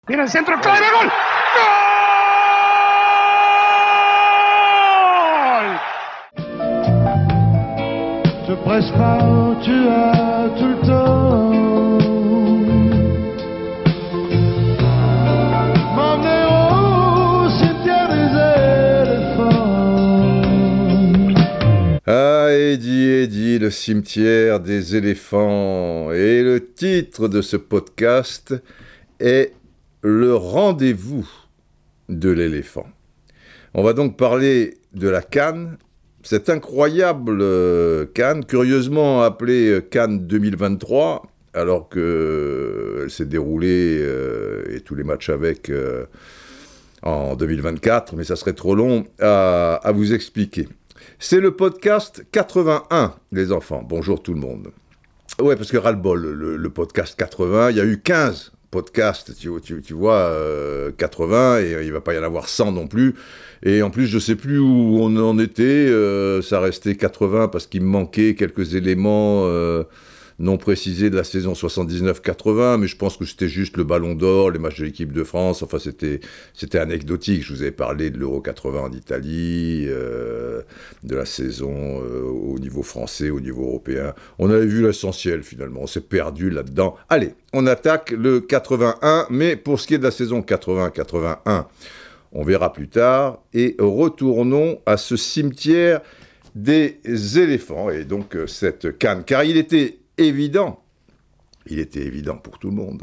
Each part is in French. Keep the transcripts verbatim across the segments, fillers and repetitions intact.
Viene el centro, clave, gol! Gol! Te presse pas, tu as tout le temps. M'emmener au cimetière des éléphants. Ah, Eddie, Eddie, le cimetière des éléphants. Et le titre de ce podcast est Le rendez-vous de l'éléphant. On va donc parler de la CAN, cette incroyable CAN, curieusement appelée CAN deux mille vingt-trois, alors qu'elle s'est déroulée, euh, et tous les matchs avec, euh, en deux mille vingt-quatre, mais ça serait trop long à, à vous expliquer. C'est le podcast quatre-vingt-un, les enfants. Bonjour tout le monde. Ouais, parce que ras-le-bol, le, le podcast quatre-vingts, il y a eu quinze podcasts, tu, tu, tu vois, euh, quatre-vingts, et il ne va pas y en avoir cent non plus. Et en plus, je ne sais plus où on en était, euh, ça restait quatre-vingts parce qu'il me manquait quelques éléments euh, non précisés de la saison soixante-dix-neuf quatre-vingts, mais je pense que c'était juste le Ballon d'Or, les matchs de l'équipe de France, enfin c'était, c'était anecdotique. Je vous avais parlé de l'Euro quatre-vingts en Italie, euh, de la saison euh, au niveau français, au niveau européen. On avait vu l'essentiel finalement, on s'est perdu là-dedans. Allez, on attaque le quatre-vingt-un, mais pour ce qui est de la saison quatre-vingts quatre-vingt-un, on verra plus tard, et retournons à ce cimetière des éléphants, et donc euh, cette CAN, car il était évident, il était évident pour tout le monde,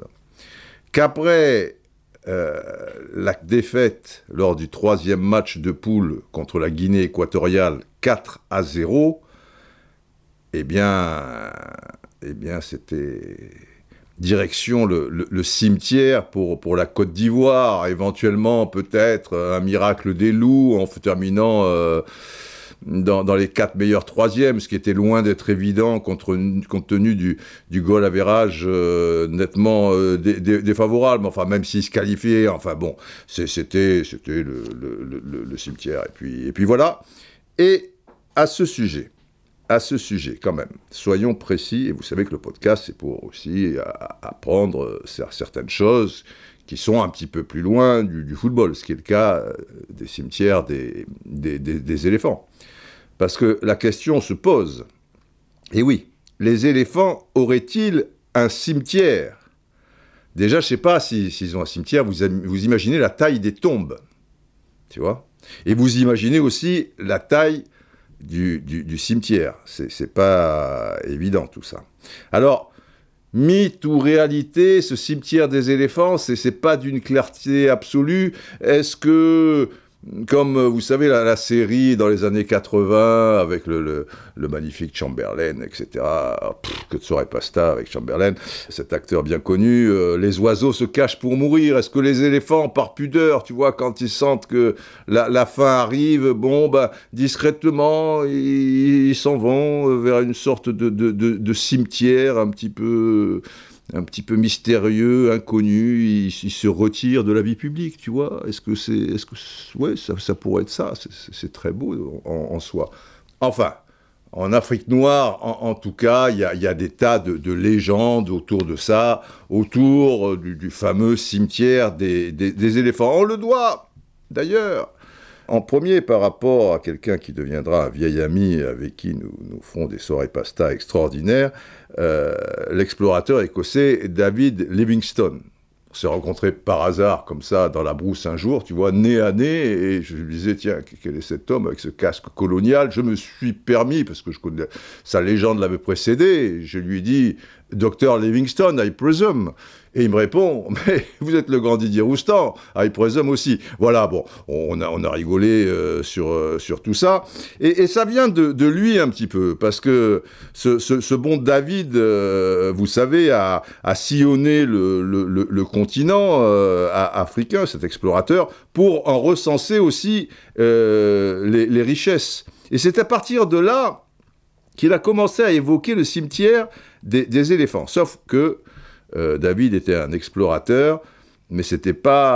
qu'après euh, la défaite lors du troisième match de poule contre la Guinée équatoriale quatre à zéro, eh bien, eh bien c'était direction le, le, le cimetière pour, pour la Côte d'Ivoire, éventuellement peut-être un miracle des loups en terminant euh, Dans, dans les quatre meilleurs troisièmes, ce qui était loin d'être évident contre, compte tenu du, du goal average euh, nettement euh, dé, dé, défavorable, enfin même s'ils se qualifiaient, enfin bon, c'est, c'était, c'était le, le, le, le cimetière, et puis, et puis voilà. Et à ce sujet, à ce sujet quand même, soyons précis, et vous savez que le podcast c'est pour aussi apprendre certaines choses qui sont un petit peu plus loin du, du football, ce qui est le cas des cimetières des, des, des, des éléphants. Parce que la question se pose, et oui, les éléphants auraient-ils un cimetière ? Déjà, je ne sais pas si, s'ils ont un cimetière, vous, vous imaginez la taille des tombes, tu vois ? Et vous imaginez aussi la taille du, du, du cimetière. C'est, c'est pas évident tout ça. Alors, mythe ou réalité, ce cimetière des éléphants, c'est, c'est pas d'une clarté absolue. Est-ce que, comme vous savez, la, la série dans les années quatre-vingts, avec le, le, le magnifique Chamberlain, et cetera, pff, que de soirée pasta avec Chamberlain, cet acteur bien connu, euh, les oiseaux se cachent pour mourir. Est-ce que les éléphants, par pudeur, tu vois, quand ils sentent que la, la fin arrive, bon, bah, discrètement, ils, ils s'en vont vers une sorte de, de, de, de cimetière un petit peu... un petit peu mystérieux, inconnu, il, il se retire de la vie publique, tu vois. Est-ce que c'est... Est-ce que c'est, ouais, ça, ça pourrait être ça, c'est, c'est, c'est très beau en, en soi. Enfin, en Afrique noire, en, en tout cas, il y a, y a des tas de, de légendes autour de ça, autour du, du fameux cimetière des, des, des éléphants. On le doit, d'ailleurs, en premier par rapport à quelqu'un qui deviendra un vieil ami avec qui nous, nous ferons des soirées pasta extraordinaires, euh, l'explorateur écossais David Livingstone. On s'est rencontrés par hasard, comme ça, dans la brousse un jour, tu vois, nez à nez, et je lui disais, tiens, quel est cet homme avec ce casque colonial ? Je me suis permis, parce que je connais, sa légende l'avait précédé, je lui ai dit, docteur Livingstone, I presume. Et il me répond, mais vous êtes le grand Didier Roustan, I presume aussi. Voilà, bon, on a, on a rigolé euh, sur, euh, sur tout ça. Et, et ça vient de, de lui un petit peu, parce que ce, ce, ce bon David, euh, vous savez, a, a sillonné le, le, le, le continent euh, africain, cet explorateur, pour en recenser aussi euh, les, les richesses. Et c'est à partir de là qu'il a commencé à évoquer le cimetière des, des éléphants. Sauf que euh, David était un explorateur, mais c'était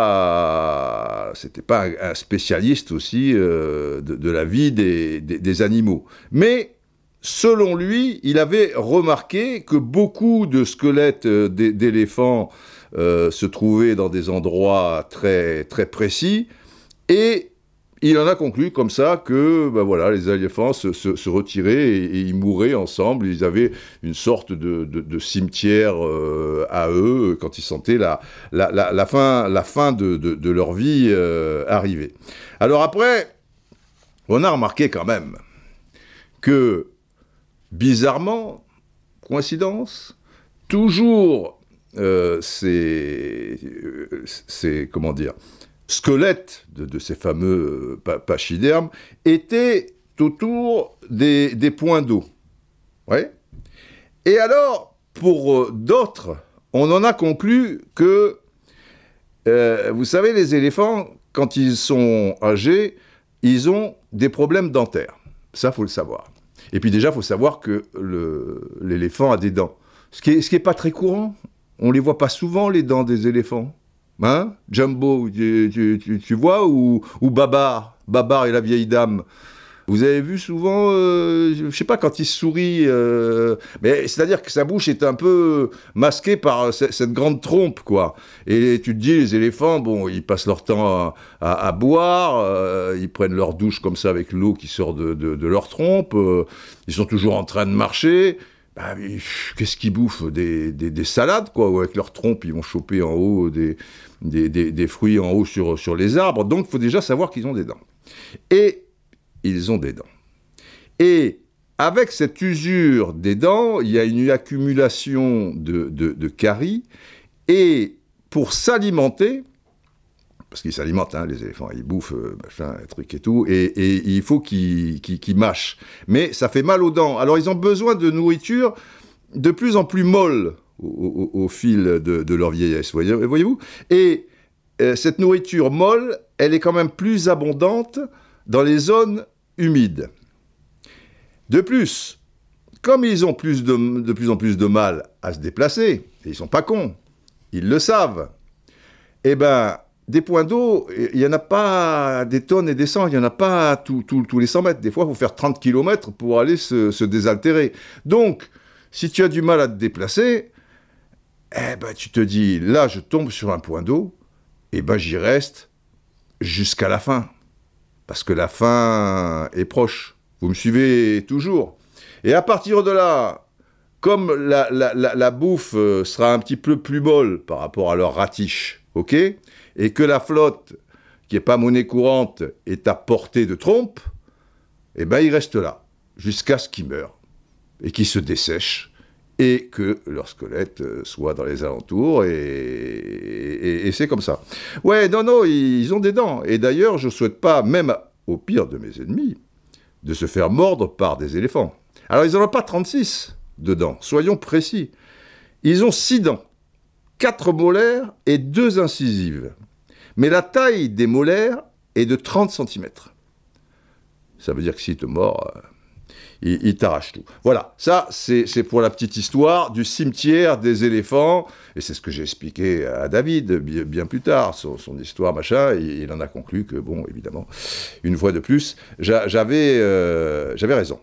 pas, c'était pas un, un spécialiste aussi euh, de, de la vie des, des, des animaux. Mais selon lui, il avait remarqué que beaucoup de squelettes d'éléphants euh, se trouver dans des endroits très, très précis, et il en a conclu comme ça que ben voilà, les éléphants se, se, se retiraient et, et ils mouraient ensemble. Ils avaient une sorte de, de, de cimetière euh, à eux quand ils sentaient la, la, la, la fin, la fin de, de, de leur vie euh, arriver. Alors après, on a remarqué quand même que, bizarrement, coïncidence, toujours euh, ces, ces, comment dire, squelettes de, de ces fameux euh, pachydermes étaient autour des, des points d'eau. Ouais. Et alors, pour euh, d'autres, on en a conclu que, euh, vous savez, les éléphants, quand ils sont âgés, ils ont des problèmes dentaires. Ça, il faut le savoir. Et puis déjà, il faut savoir que le, l'éléphant a des dents. Ce qui est, ce qui est pas très courant. On ne les voit pas souvent, les dents des éléphants. Hein, Jumbo, tu, tu, tu, tu vois, ou, ou Babar, Babar et la vieille dame. Vous avez vu souvent, euh, je ne sais pas, quand il sourit, euh, mais c'est-à-dire que sa bouche est un peu masquée par c- cette grande trompe, quoi. Et tu te dis, les éléphants, bon, ils passent leur temps à, à, à boire, euh, ils prennent leur douche comme ça avec l'eau qui sort de, de, de leur trompe, euh, ils sont toujours en train de marcher. Bah, mais, qu'est-ce qu'ils bouffent des, des, des salades, quoi, ou avec leur trompe, ils vont choper en haut des, des, des, des fruits en haut sur, sur les arbres. Donc, il faut déjà savoir qu'ils ont des dents. Et ils ont des dents. Et avec cette usure des dents, il y a une accumulation de, de, de caries. Et pour s'alimenter, parce qu'ils s'alimentent, hein, les éléphants, ils bouffent, euh, machin, truc et tout, et, et il faut qu'ils, qu'ils, qu'ils mâchent. Mais ça fait mal aux dents. Alors, ils ont besoin de nourriture de plus en plus molle au, au, au fil de, de leur vieillesse, voyez, voyez-vous. Et euh, cette nourriture molle, elle est quand même plus abondante dans les zones humides. De plus, comme ils ont plus de, de plus en plus de mal à se déplacer, et ils sont pas cons, ils le savent, eh ben, des points d'eau, il n'y en a pas des tonnes et des cents, il n'y en a pas tous tout, tout les cent mètres. Des fois, il faut faire trente kilomètres pour aller se, se désaltérer. Donc, si tu as du mal à te déplacer, eh ben, tu te dis, là, je tombe sur un point d'eau, et ben, j'y reste jusqu'à la fin. Parce que la fin est proche. Vous me suivez toujours. Et à partir de là, comme la, la, la, la bouffe sera un petit peu plus molle par rapport à leur ratiche, ok, et que la flotte, qui n'est pas monnaie courante, est à portée de trompe, eh ben, ils restent là, jusqu'à ce qu'ils meurent, et qu'ils se dessèchent, et que leur squelette soit dans les alentours, et, et, et c'est comme ça. Ouais, non, non, ils ont des dents. Et d'ailleurs, je ne souhaite pas, même au pire de mes ennemis, de se faire mordre par des éléphants. Alors, ils n'en ont pas trente-six de dents, soyons précis. Ils ont six dents, quatre molaires et deux incisives. Mais la taille des molaires est de trente centimètres. Ça veut dire que s'il te mord, euh, il, il t'arrache tout. Voilà, ça, c'est, c'est pour la petite histoire du cimetière des éléphants. Et c'est ce que j'ai expliqué à David bien, bien plus tard, son, son histoire, machin. Et il en a conclu que, bon, évidemment, une fois de plus, j'a, j'avais, euh, j'avais raison.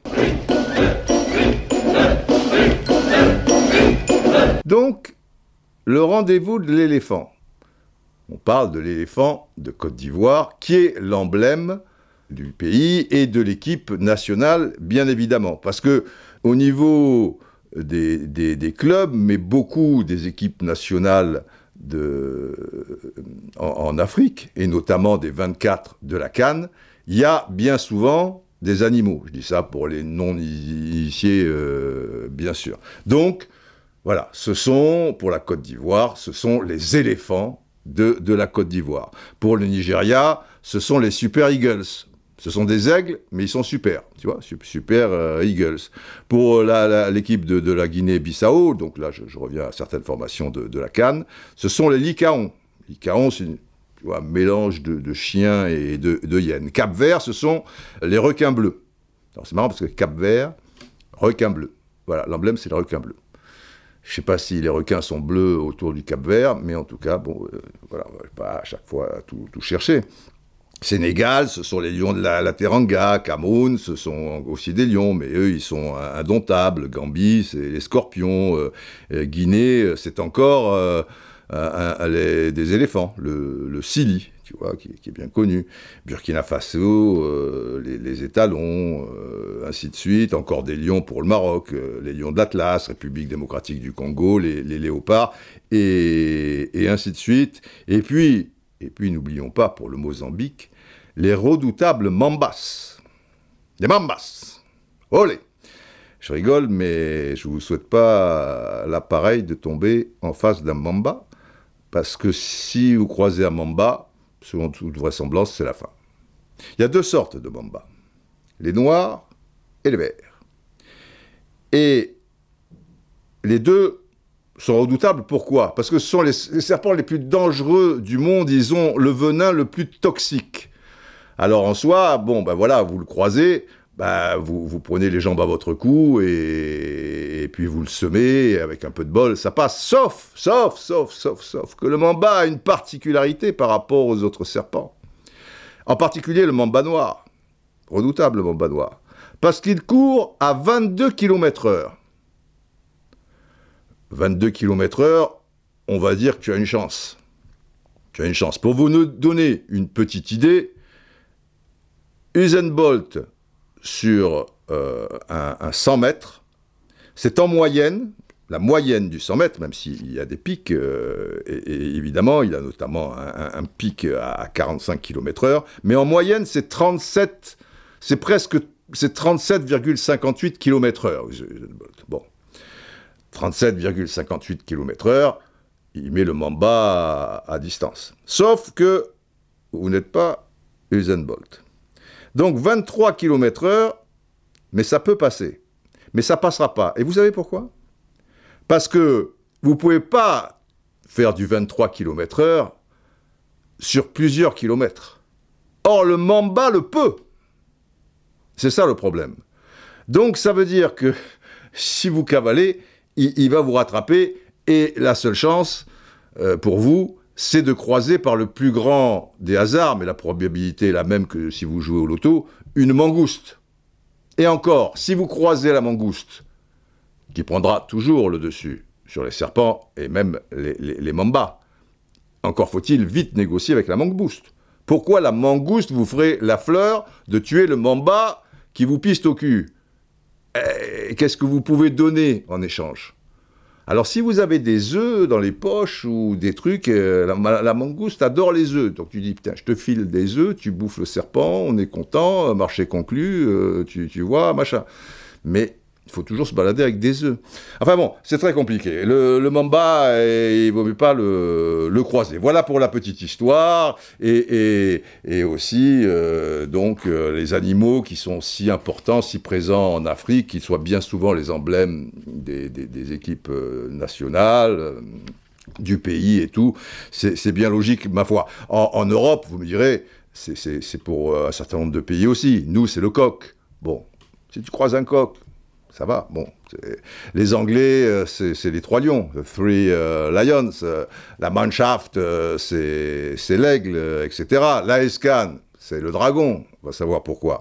Donc, le rendez-vous de l'éléphant. On parle de l'éléphant de Côte d'Ivoire, qui est l'emblème du pays et de l'équipe nationale, bien évidemment. Parce que au niveau des, des, des clubs, mais beaucoup des équipes nationales de, en, en Afrique, et notamment des vingt-quatre de la CAN, il y a bien souvent des animaux. Je dis ça pour les non-initiés, euh, bien sûr. Donc, voilà, ce sont, pour la Côte d'Ivoire, ce sont les éléphants de, de la Côte d'Ivoire. Pour le Nigeria, ce sont les Super Eagles. Ce sont des aigles, mais ils sont super, tu vois, super euh, Eagles. Pour la, la, l'équipe de, de la Guinée-Bissau, donc là, je, je reviens à certaines formations de, de la CAN, ce sont les Lycaons. Lycaons, c'est une, tu vois, un mélange de, de chiens et de, de hyènes. Cap-Vert, ce sont les requins bleus. Alors, c'est marrant parce que Cap-Vert, requin bleu. Voilà, l'emblème, c'est le requin bleu. Je ne sais pas si les requins sont bleus autour du Cap-Vert, mais en tout cas, bon, euh, voilà, on ne va pas à chaque fois tout, tout chercher. Sénégal, ce sont les lions de la, la Teranga. Cameroun, ce sont aussi des lions, mais eux, ils sont indomptables. Gambie, c'est les scorpions. Euh, Guinée, c'est encore euh, un, un, les, des éléphants, le, le Sili, tu vois, qui, qui est bien connu, Burkina Faso, euh, les, les étalons, euh, ainsi de suite, encore des lions pour le Maroc, euh, les lions de l'Atlas, République démocratique du Congo, les, les léopards, et, et ainsi de suite. Et puis, et puis n'oublions pas, pour le Mozambique, les redoutables mambas. Les mambas. Olé! Je rigole, mais je ne vous souhaite pas l'appareil de tomber en face d'un mamba, parce que si vous croisez un mamba, selon toute vraisemblance, c'est la fin. Il y a deux sortes de mambas, les noirs et les verts. Et les deux sont redoutables, pourquoi ? Parce que ce sont les, les serpents les plus dangereux du monde, ils ont le venin le plus toxique. Alors en soi, bon, ben voilà, vous le croisez, ben vous, vous prenez les jambes à votre cou et, et puis vous le semez, et avec un peu de bol, ça passe. Sauf, sauf, sauf, sauf, sauf que le mamba a une particularité par rapport aux autres serpents. En particulier le mamba noir, redoutable le mamba noir, parce qu'il court à vingt-deux kilomètres heure. vingt-deux kilomètres heure, on va dire que tu as une chance. Tu as une chance. Pour vous donner une petite idée, Usain Bolt sur euh, un, un cent mètres, c'est en moyenne, la moyenne du cent mètres, même s'il y a des pics, euh, et, et évidemment, il a notamment un, un pic à quarante-cinq kilomètres heure, mais en moyenne, c'est trente-sept, c'est presque, c'est trente-sept virgule cinquante-huit kilomètres heure, Usain Bolt. Bon. trente-sept virgule cinquante-huit kilomètres heure, il met le mamba à, à distance. Sauf que vous n'êtes pas Usain Bolt. Donc vingt-trois kilomètres heure, mais ça peut passer. Mais ça ne passera pas. Et vous savez pourquoi ? Parce que vous ne pouvez pas faire du vingt-trois kilomètres heure sur plusieurs kilomètres. Or, le mamba le peut. C'est ça le problème. Donc ça veut dire que si vous cavalez, il, il va vous rattraper, et la seule chance euh, pour vous, c'est de croiser par le plus grand des hasards, mais la probabilité est la même que si vous jouez au loto, une mangouste. Et encore, si vous croisez la mangouste, qui prendra toujours le dessus sur les serpents et même les, les, les mambas, encore faut-il vite négocier avec la mangouste. Pourquoi la mangouste vous ferait la fleur de tuer le mamba qui vous piste au cul ? Et qu'est-ce que vous pouvez donner en échange ? Alors, si vous avez des œufs dans les poches ou des trucs, euh, la, la mangouste adore les œufs. Donc, tu dis, putain, je te file des œufs, tu bouffes le serpent, on est content, marché conclu, euh, tu, tu vois, machin. Mais il faut toujours se balader avec des œufs. Enfin bon, c'est très compliqué. Le, le mamba, eh, il ne vaut mieux pas le, le croiser. Voilà pour la petite histoire. Et, et, et aussi, euh, donc, euh, les animaux qui sont si importants, si présents en Afrique, qui soient bien souvent les emblèmes des, des, des équipes euh, nationales, euh, du pays et tout. C'est, c'est bien logique, ma foi. En, en Europe, vous me direz, c'est, c'est, c'est pour euh, un certain nombre de pays aussi. Nous, c'est le coq. Bon, si tu croises un coq, ça va, bon. C'est... Les Anglais, euh, c'est, c'est les trois lions, the three uh, lions. Euh, la Mannschaft, euh, c'est, c'est l'aigle, euh, et cetera. L'Aescan, c'est le dragon, on va savoir pourquoi.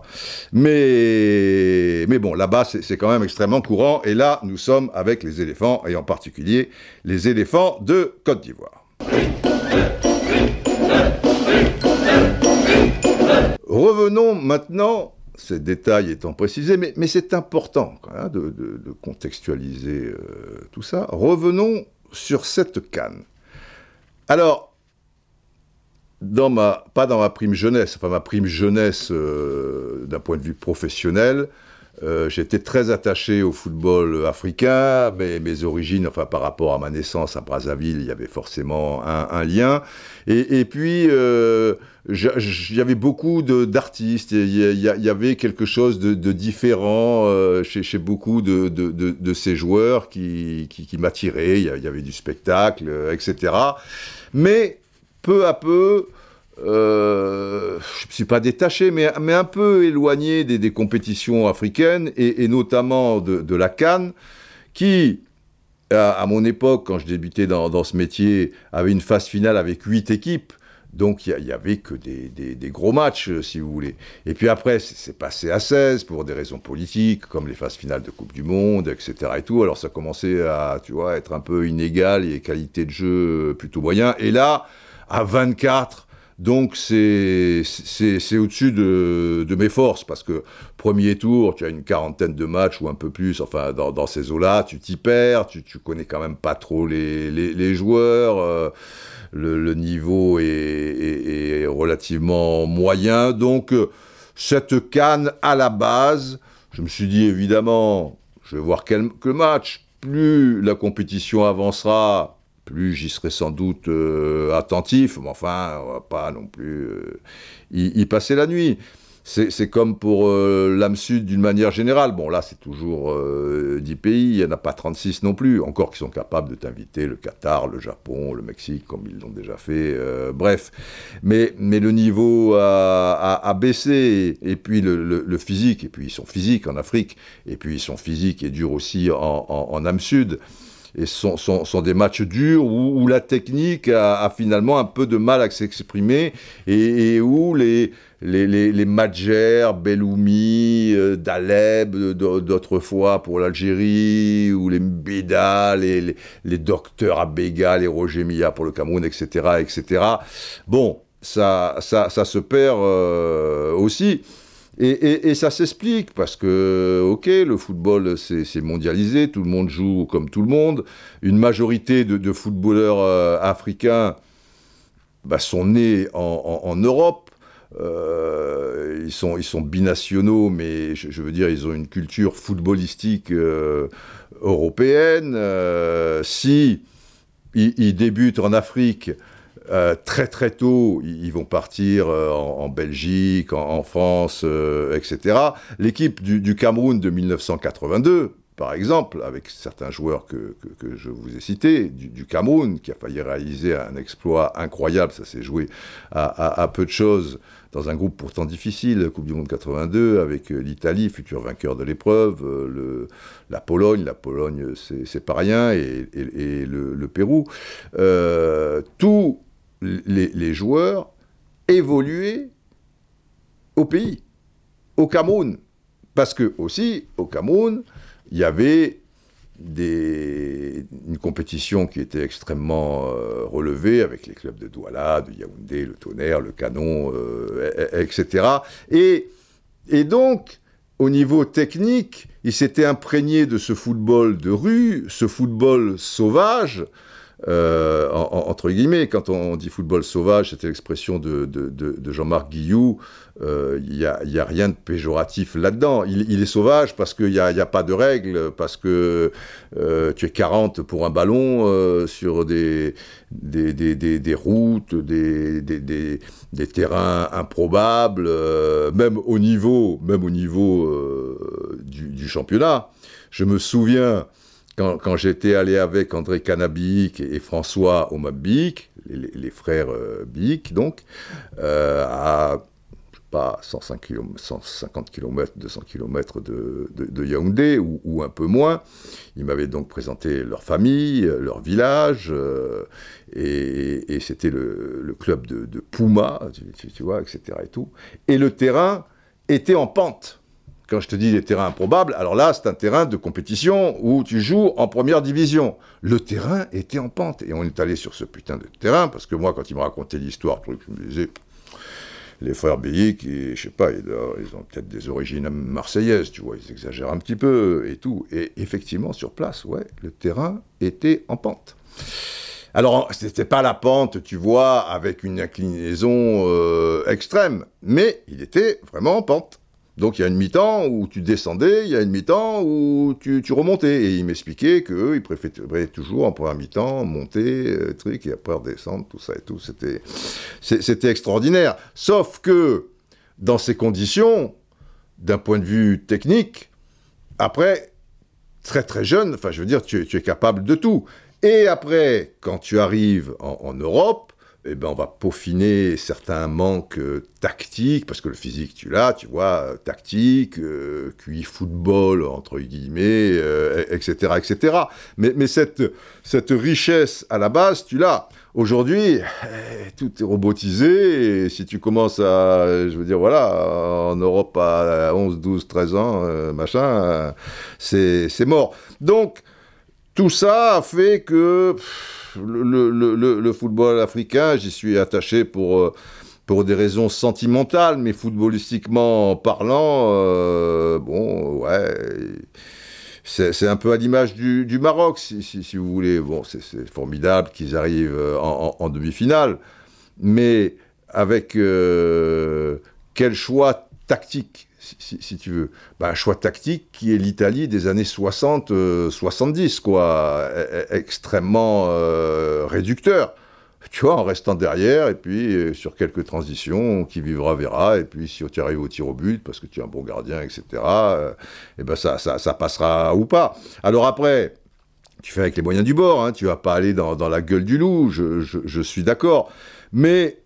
Mais, mais bon, là-bas, c'est, c'est quand même extrêmement courant. Et là, nous sommes avec les éléphants, et en particulier les éléphants de Côte d'Ivoire. Revenons maintenant... Ces détails étant précisés, mais, mais c'est important hein, de, de, de contextualiser euh, tout ça. Revenons sur cette canne. Alors, dans ma, pas dans ma prime jeunesse, enfin ma prime jeunesse euh, d'un point de vue professionnel, euh, j'étais très attaché au football africain, mais mes origines, enfin par rapport à ma naissance à Brazzaville, il y avait forcément un, un lien. Et, et puis, euh, il y avait beaucoup de, d'artistes, il y, y, y avait quelque chose de, de différent euh, chez, chez beaucoup de, de, de, de ces joueurs qui, qui, qui m'attiraient, il y, y avait du spectacle, euh, et cetera. Mais peu à peu... Euh, je ne suis pas détaché, mais, mais un peu éloigné des, des compétitions africaines, et, et notamment de, de la CAN, qui, à, à mon époque, quand je débutais dans, dans ce métier, avait une phase finale avec huit équipes. Donc, il n'y avait que des, des, des gros matchs, euh, si vous voulez. Et puis après, c'est, c'est passé à seize pour des raisons politiques, comme les phases finales de Coupe du Monde, et cetera. Et tout. Alors, ça commençait à, tu vois, être un peu inégal et qualité de jeu plutôt moyen. Et là, à vingt-quatre, donc c'est, c'est, c'est au-dessus de, de mes forces, parce que premier tour, tu as une quarantaine de matchs ou un peu plus, enfin, dans, dans ces eaux-là, tu t'y perds, tu, tu connais quand même pas trop les, les, les joueurs... Euh, Le, le niveau est, est, est relativement moyen. Donc, euh, cette CAN, à la base, je me suis dit, évidemment, je vais voir quelques matchs. Plus la compétition avancera, plus j'y serai sans doute euh, attentif. Mais enfin, on va pas non plus euh, y, y passer la nuit. C'est, c'est comme pour euh, l'A M Sud d'une manière générale. Bon, là, c'est toujours euh, dix pays, il n'y en a pas trente-six non plus, encore qui sont capables de t'inviter, le Qatar, le Japon, le Mexique, comme ils l'ont déjà fait, euh, bref. Mais, mais le niveau a, a, a baissé, et, et puis le, le, le physique, et puis ils sont physiques en Afrique, et puis ils sont physiques et durs aussi en, en, en A M Sud. Et ce sont, sont, sont des matchs durs où, où la technique a, a finalement un peu de mal à s'exprimer, et, et où les... Les, les, les Madjer, Belloumi, euh, Daleb d'autrefois pour l'Algérie, ou les Mbida, les, les, les docteurs Abega, les Roger Milla pour le Cameroun, et cetera, et cetera. Bon, ça, ça, ça se perd euh, aussi. Et, et, et ça s'explique parce que, ok, le football c'est, c'est mondialisé, tout le monde joue comme tout le monde. Une majorité de, de footballeurs euh, africains bah, sont nés en, en, en Europe. Euh, ils sont, ils sont binationaux, mais je, je veux dire, ils ont une culture footballistique euh, européenne. Euh, si ils, ils débutent en Afrique euh, très très tôt, ils vont partir euh, en, en Belgique, en, en France, euh, et cetera. L'équipe du, du Cameroun de mille neuf cent quatre-vingt-deux, par exemple, avec certains joueurs que, que, que je vous ai cités, du, du Cameroun, qui a failli réaliser un exploit incroyable, ça s'est joué à, à, à peu de choses, dans un groupe pourtant difficile, Coupe du Monde quatre-vingt-deux, avec l'Italie, futur vainqueur de l'épreuve, le, la Pologne, la Pologne c'est, c'est pas rien, et, et, et le, le Pérou. Euh, tous les, les joueurs évoluaient au pays, au Cameroun. Parce que aussi, au Cameroun, il y avait des, une compétition qui était extrêmement euh, relevée avec les clubs de Douala, de Yaoundé, le Tonnerre, le Canon, euh, et, et cetera. Et, et donc, au niveau technique, il s'était imprégné de ce football de rue, ce football sauvage, euh, en, en, entre guillemets. Quand on dit football sauvage, c'était l'expression de, de, de, de Jean-Marc Guilloux. Il euh, n'y a, y a rien de péjoratif là-dedans. Il, il est sauvage parce qu'il n'y a, y a pas de règles, parce que euh, tu es quarante pour un ballon euh, sur des, des, des, des, des routes, des, des, des, des terrains improbables, euh, même au niveau, même au niveau euh, du, du championnat. Je me souviens, quand, quand j'étais allé avec André Canabic et, et François Omab-Bic, les, les frères euh, Bic, donc, euh, à... pas cent cinquante kilomètres, deux cents kilomètres de, de, de Yaoundé, ou, ou un peu moins. Ils m'avaient donc présenté leur famille, leur village, euh, et, et c'était le, le club de, de Puma, tu, tu vois, et cetera. Et, tout. Et le terrain était en pente. Quand je te dis des terrains improbables, alors là, c'est un terrain de compétition où tu joues en première division. Le terrain était en pente. Et on est allé sur ce putain de terrain, parce que moi, quand ils me racontaient l'histoire, je me disais... Les frères Béic, je sais pas, ils, ils ont peut-être des origines marseillaises, tu vois, ils exagèrent un petit peu et tout. Et effectivement, sur place, ouais, le terrain était en pente. Alors, c'était pas la pente, tu vois, avec une inclinaison euh, extrême, mais il était vraiment en pente. Donc il y a une mi-temps où tu descendais, il y a une mi-temps où tu, tu remontais. Et il m'expliquait qu'eux, ils préféraient toujours en première mi-temps monter, euh, truc, et après redescendre, tout ça et tout. C'était, c'était extraordinaire. Sauf que, dans ces conditions, d'un point de vue technique, après, très très jeune, enfin je veux dire, tu, tu es capable de tout. Et après, quand tu arrives en, en Europe, eh ben, on va peaufiner certains manques euh, tactiques, parce que le physique, tu l'as, tu vois, euh, tactique, euh, Q I football, entre guillemets, euh, et cetera, et cetera. Mais, mais cette, cette richesse, à la base, tu l'as. Aujourd'hui, eh, tout est robotisé, et si tu commences à, je veux dire, voilà, en Europe à onze, douze, treize ans, euh, machin, euh, c'est, c'est mort. Donc, tout ça a fait que... Pff, Le, le, le, le football africain, j'y suis attaché pour, pour des raisons sentimentales, mais footballistiquement parlant, euh, bon, ouais, c'est, c'est un peu à l'image du, du Maroc, si, si, si vous voulez. Bon, c'est, c'est formidable qu'ils arrivent en, en, en demi-finale, mais avec euh, quel choix tactique, si, si, si tu veux. Ben, un choix tactique qui est l'Italie des années soixante soixante-dix, quoi, extrêmement euh, réducteur. Tu vois, en restant derrière, et puis euh, sur quelques transitions, qui vivra verra, et puis si tu arrives au tir au but, parce que tu es un bon gardien, et cetera, euh, et ben ça, ça, ça passera ou pas. Alors après, tu fais avec les moyens du bord, hein, tu vas pas aller dans, dans la gueule du loup, je, je, je suis d'accord. Mais,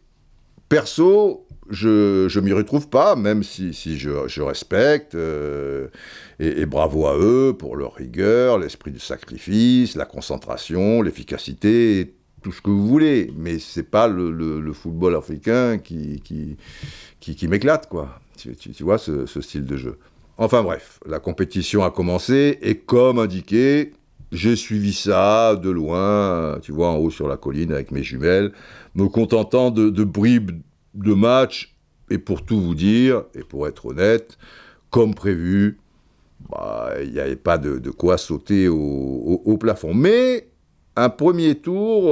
perso, je je m'y retrouve pas, même si, si je, je respecte, euh, et, et bravo à eux pour leur rigueur, l'esprit du sacrifice, la concentration, l'efficacité, et tout ce que vous voulez. Mais c'est pas le, le, le football africain qui, qui, qui, qui m'éclate, quoi. Tu, tu, tu vois, ce, ce style de jeu. Enfin bref, la compétition a commencé, et comme indiqué, j'ai suivi ça de loin, tu vois, en haut sur la colline avec mes jumelles, me contentant de, de bribes de match, et pour tout vous dire, et pour être honnête, comme prévu, bah, il n'y avait pas de, de quoi sauter au, au, au plafond. Mais un premier tour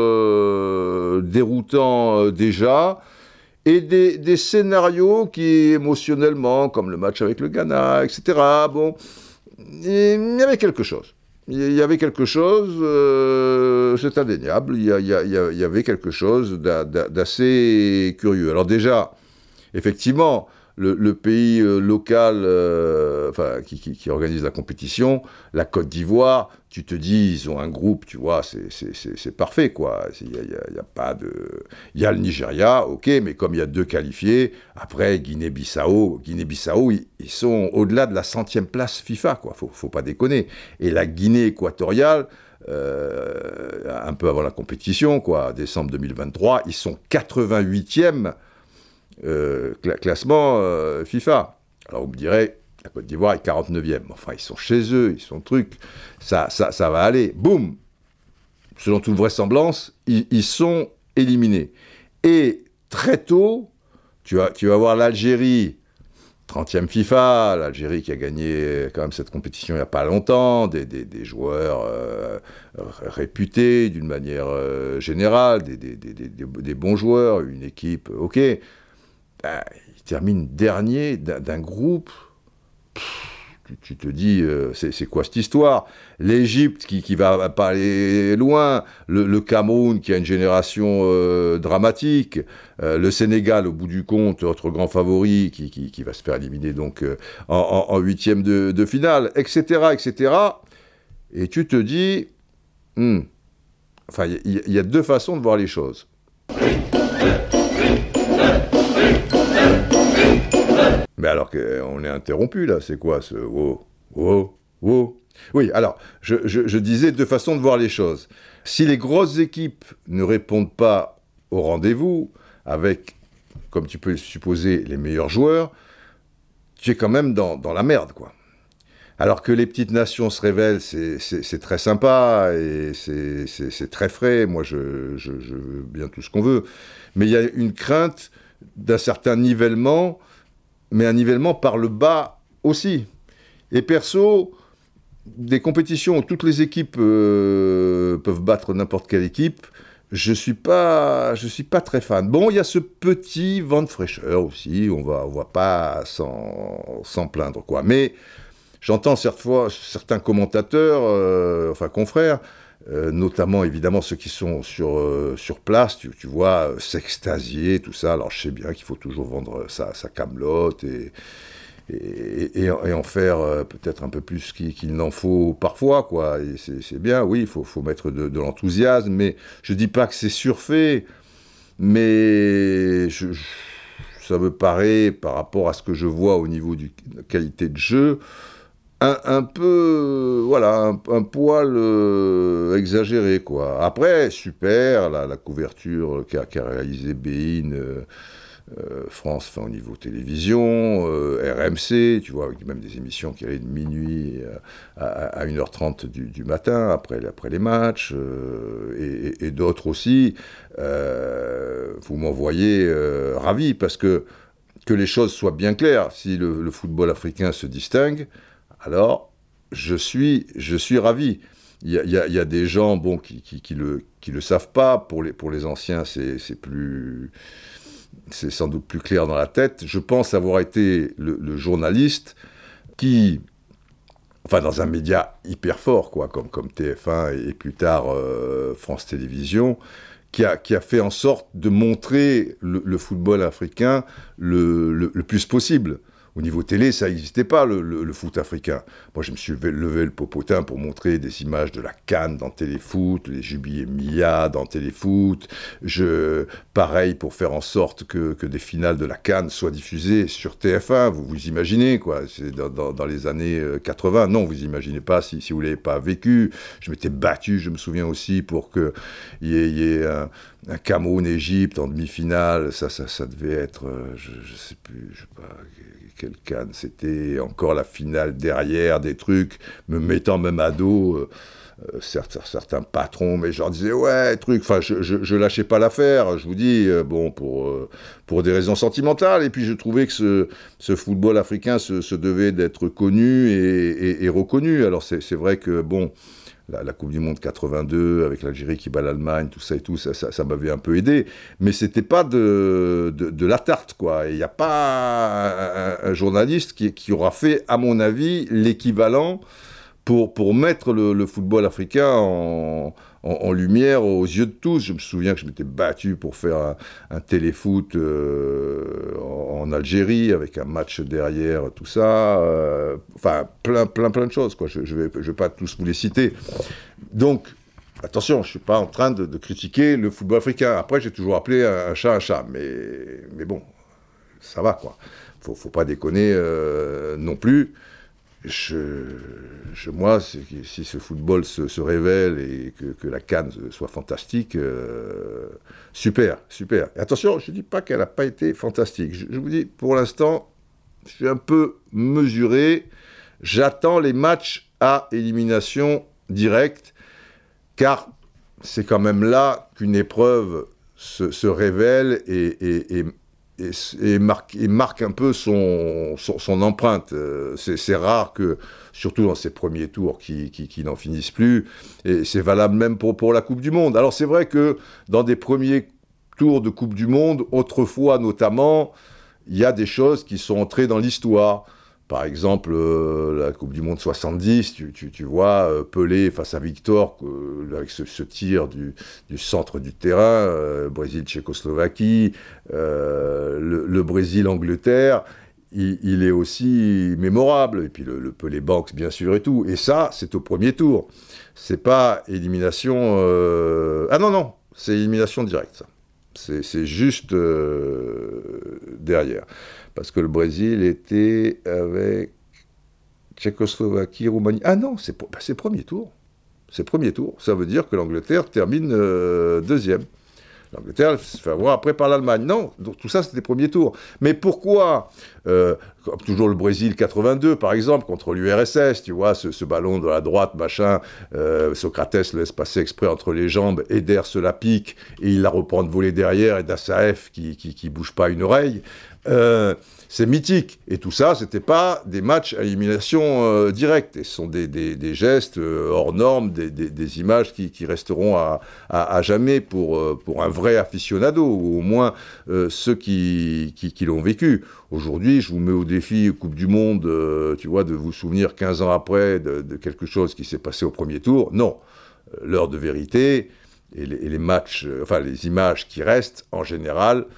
euh, déroutant euh, déjà, et des, des scénarios qui, émotionnellement, comme le match avec le Ghana, et cetera, bon, il y avait quelque chose. Il y avait quelque chose, euh, c'est indéniable, il y, a, il, y a, il y avait quelque chose d'a, d'a, d'assez curieux. Alors déjà, effectivement, le, le pays euh, local euh, enfin, qui, qui, qui organise la compétition, la Côte d'Ivoire, tu te dis, ils ont un groupe, tu vois, c'est, c'est, c'est, c'est parfait, quoi. Il y a, il y a, il y a pas de... Il y a le Nigeria, ok, mais comme il y a deux qualifiés, après, Guinée-Bissau, Guinée-Bissau, ils, ils sont au-delà de la centième place FIFA, quoi, faut, faut pas déconner. Et la Guinée équatoriale, euh, un peu avant la compétition, quoi, décembre deux mille vingt-trois, ils sont quatre-vingt-huitième euh, cl- classement euh, FIFA. Alors vous me direz, la Côte d'Ivoire est quarante-neuvième. Enfin, ils sont chez eux, ils sont trucs. Ça, ça, ça va aller. Boum. Selon toute vraisemblance, ils, ils sont éliminés. Et très tôt, tu vas, tu vas voir l'Algérie, trentième FIFA, l'Algérie qui a gagné quand même cette compétition il n'y a pas longtemps, des, des, des joueurs euh, réputés d'une manière euh, générale, des, des, des, des, des bons joueurs, une équipe, ok. Ben, ils terminent dernier d'un, d'un groupe. Tu, tu te dis, euh, c'est, c'est quoi cette histoire ? L'Égypte qui, qui va pas aller loin, le, le Cameroun qui a une génération euh, dramatique, euh, le Sénégal au bout du compte, autre grand favori qui, qui, qui va se faire éliminer donc euh, en, en, en huitième de, de finale, et cetera, et cetera. Et tu te dis, hmm, enfin, il y, y a deux façons de voir les choses. Mais alors qu'on est interrompu, là, c'est quoi ce « oh, oh, oh » ? Oui, alors, je, je, je disais deux façons de voir les choses. Si les grosses équipes ne répondent pas au rendez-vous, avec, comme tu peux le supposer, les meilleurs joueurs, tu es quand même dans, dans la merde, quoi. Alors que les petites nations se révèlent, c'est, c'est, c'est très sympa, et c'est, c'est, c'est très frais, moi je, je, je veux bien tout ce qu'on veut, mais il y a une crainte d'un certain nivellement, mais un nivellement par le bas aussi. Et perso, des compétitions où toutes les équipes euh, peuvent battre n'importe quelle équipe, je suis pas, je suis pas très fan. Bon, il y a ce petit vent de fraîcheur aussi, on va, on va pas s'en, s'en plaindre, quoi. Mais j'entends cette fois, certains commentateurs, euh, enfin confrères, Euh, notamment évidemment ceux qui sont sur, euh, sur place, tu, tu vois, euh, s'extasier, tout ça. Alors je sais bien qu'il faut toujours vendre sa, sa camelote et, et, et, et en faire euh, peut-être un peu plus qu'il, qu'il n'en faut parfois, quoi. Et c'est, c'est bien, oui, il faut, faut mettre de, de l'enthousiasme, mais je dis pas que c'est surfait, mais je, je, ça me paraît, par rapport à ce que je vois au niveau de la qualité de jeu, un, un peu, voilà, un, un poil euh, exagéré, quoi. Après, super, la, la couverture qu'a, qu'a réalisé Bein, euh, euh, France, enfin, au niveau télévision, euh, R M C, tu vois, avec même des émissions qui allaient de minuit à, à, à une heure trente du, du matin, après, après les matchs, euh, et, et d'autres aussi. Euh, vous m'envoyez euh, ravi, parce que, que les choses soient bien claires, si le, le football africain se distingue, alors je suis, je suis ravi. Il y a, il y a, il y a des gens bon, qui, qui, qui, le, qui le savent pas, pour les, pour les anciens c'est, c'est plus... c'est sans doute plus clair dans la tête. Je pense avoir été le, le journaliste qui, enfin dans un média hyper fort, quoi, comme, comme T F un et, et plus tard euh, France Télévisions, qui a, qui a fait en sorte de montrer le, le football africain le, le, le plus possible. Au niveau télé, ça n'existait pas, le, le, le foot africain. Moi, je me suis levé, levé le popotin pour montrer des images de la CAN dans Téléfoot, les jubilés Mia dans Téléfoot. Je, pareil, pour faire en sorte que, que des finales de la CAN soient diffusées sur T F un. Vous vous imaginez, quoi. C'est dans, dans, dans les années quatre-vingts. Non, vous imaginez pas si, si vous ne l'avez pas vécu. Je m'étais battu, je me souviens aussi, pour qu'il y ait, y ait un... un Cameroun-Égypte en demi-finale, ça, ça, ça devait être, euh, je, je sais plus, je sais pas, quel CAN c'était, encore la finale derrière, des trucs, me mettant même à dos, euh, euh, certains, certains patrons, mais je leur disais, ouais, truc, enfin, je, je, je lâchais pas l'affaire, je vous dis, euh, bon, pour, euh, pour des raisons sentimentales, et puis je trouvais que ce, ce football africain se, se devait d'être connu et, et, et reconnu. Alors c'est, c'est vrai que, bon, La, la Coupe du Monde quatre-vingt-deux, avec l'Algérie qui bat l'Allemagne, tout ça et tout, ça, ça, ça m'avait un peu aidé. Mais c'était pas de, de, de la tarte, quoi. Il n'y a pas un, un journaliste qui, qui aura fait, à mon avis, l'équivalent pour, pour mettre le, le football africain en, en, en lumière aux yeux de tous. Je me souviens que je m'étais battu pour faire un, un téléfoot euh, en, en Algérie, avec un match derrière, tout ça. Euh, enfin, plein, plein, plein de choses, quoi. Je ne vais, je vais pas tous vous les citer. Donc, attention, je ne suis pas en train de, de critiquer le football africain. Après, j'ai toujours appelé un, un chat un chat. Mais, mais bon, ça va, quoi. Il ne faut, faut pas déconner euh, non plus. Je, je, moi, si ce football se, se révèle et que, que la CAN soit fantastique, euh, super, super. Et attention, je ne dis pas qu'elle n'a pas été fantastique. Je, je vous dis, pour l'instant, je suis un peu mesuré. J'attends les matchs à élimination directe, car c'est quand même là qu'une épreuve se, se révèle et, et, et Et, et, marque, et marque un peu son, son, son empreinte. Euh, c'est, c'est rare que, surtout dans ces premiers tours qui, qui, qui n'en finissent plus, et c'est valable même pour, pour la Coupe du Monde. Alors c'est vrai que dans des premiers tours de Coupe du Monde, autrefois notamment, il y a des choses qui sont entrées dans l'histoire. Par exemple, euh, la Coupe du Monde soixante-dix, tu, tu, tu vois, euh, Pelé face à Victor, euh, avec ce, ce tir du, du centre du terrain, euh, Brésil-Tchécoslovaquie, euh, le, le Brésil-Angleterre, il, il est aussi mémorable. Et puis le, le Pelé-Banks, bien sûr, et tout. Et ça, c'est au premier tour. C'est pas élimination... Euh... Ah non, non, c'est élimination directe, ça. C'est, c'est juste euh, derrière. Parce que le Brésil était avec Tchécoslovaquie, Roumanie. Ah non, c'est, bah c'est premier tour. C'est premier tour. Ça veut dire que l'Angleterre termine euh, deuxième. L'Angleterre se fait avoir après par l'Allemagne. Non, donc tout ça, c'était premier tour. Mais pourquoi euh, comme toujours le Brésil quatre-vingt-deux, par exemple, contre l'U R S S, tu vois, ce, ce ballon de la droite, machin, euh, Socrates le laisse passer exprès entre les jambes, Eder se la pique, et il la reprend de voler derrière, et Dassaef qui, qui, qui bouge pas une oreille. Euh, c'est mythique. Et tout ça, c'était pas des matchs à élimination euh, directe. Et ce sont des, des, des gestes euh, hors normes, des, des, des images qui, qui resteront à, à, à jamais pour, euh, pour un vrai aficionado, ou au moins euh, ceux qui, qui, qui l'ont vécu. Aujourd'hui, je vous mets au défi Coupe du Monde, euh, tu vois, de vous souvenir quinze ans après de, de quelque chose qui s'est passé au premier tour. Non. L'heure de vérité et les, et les matchs, euh, enfin les images qui restent, en général,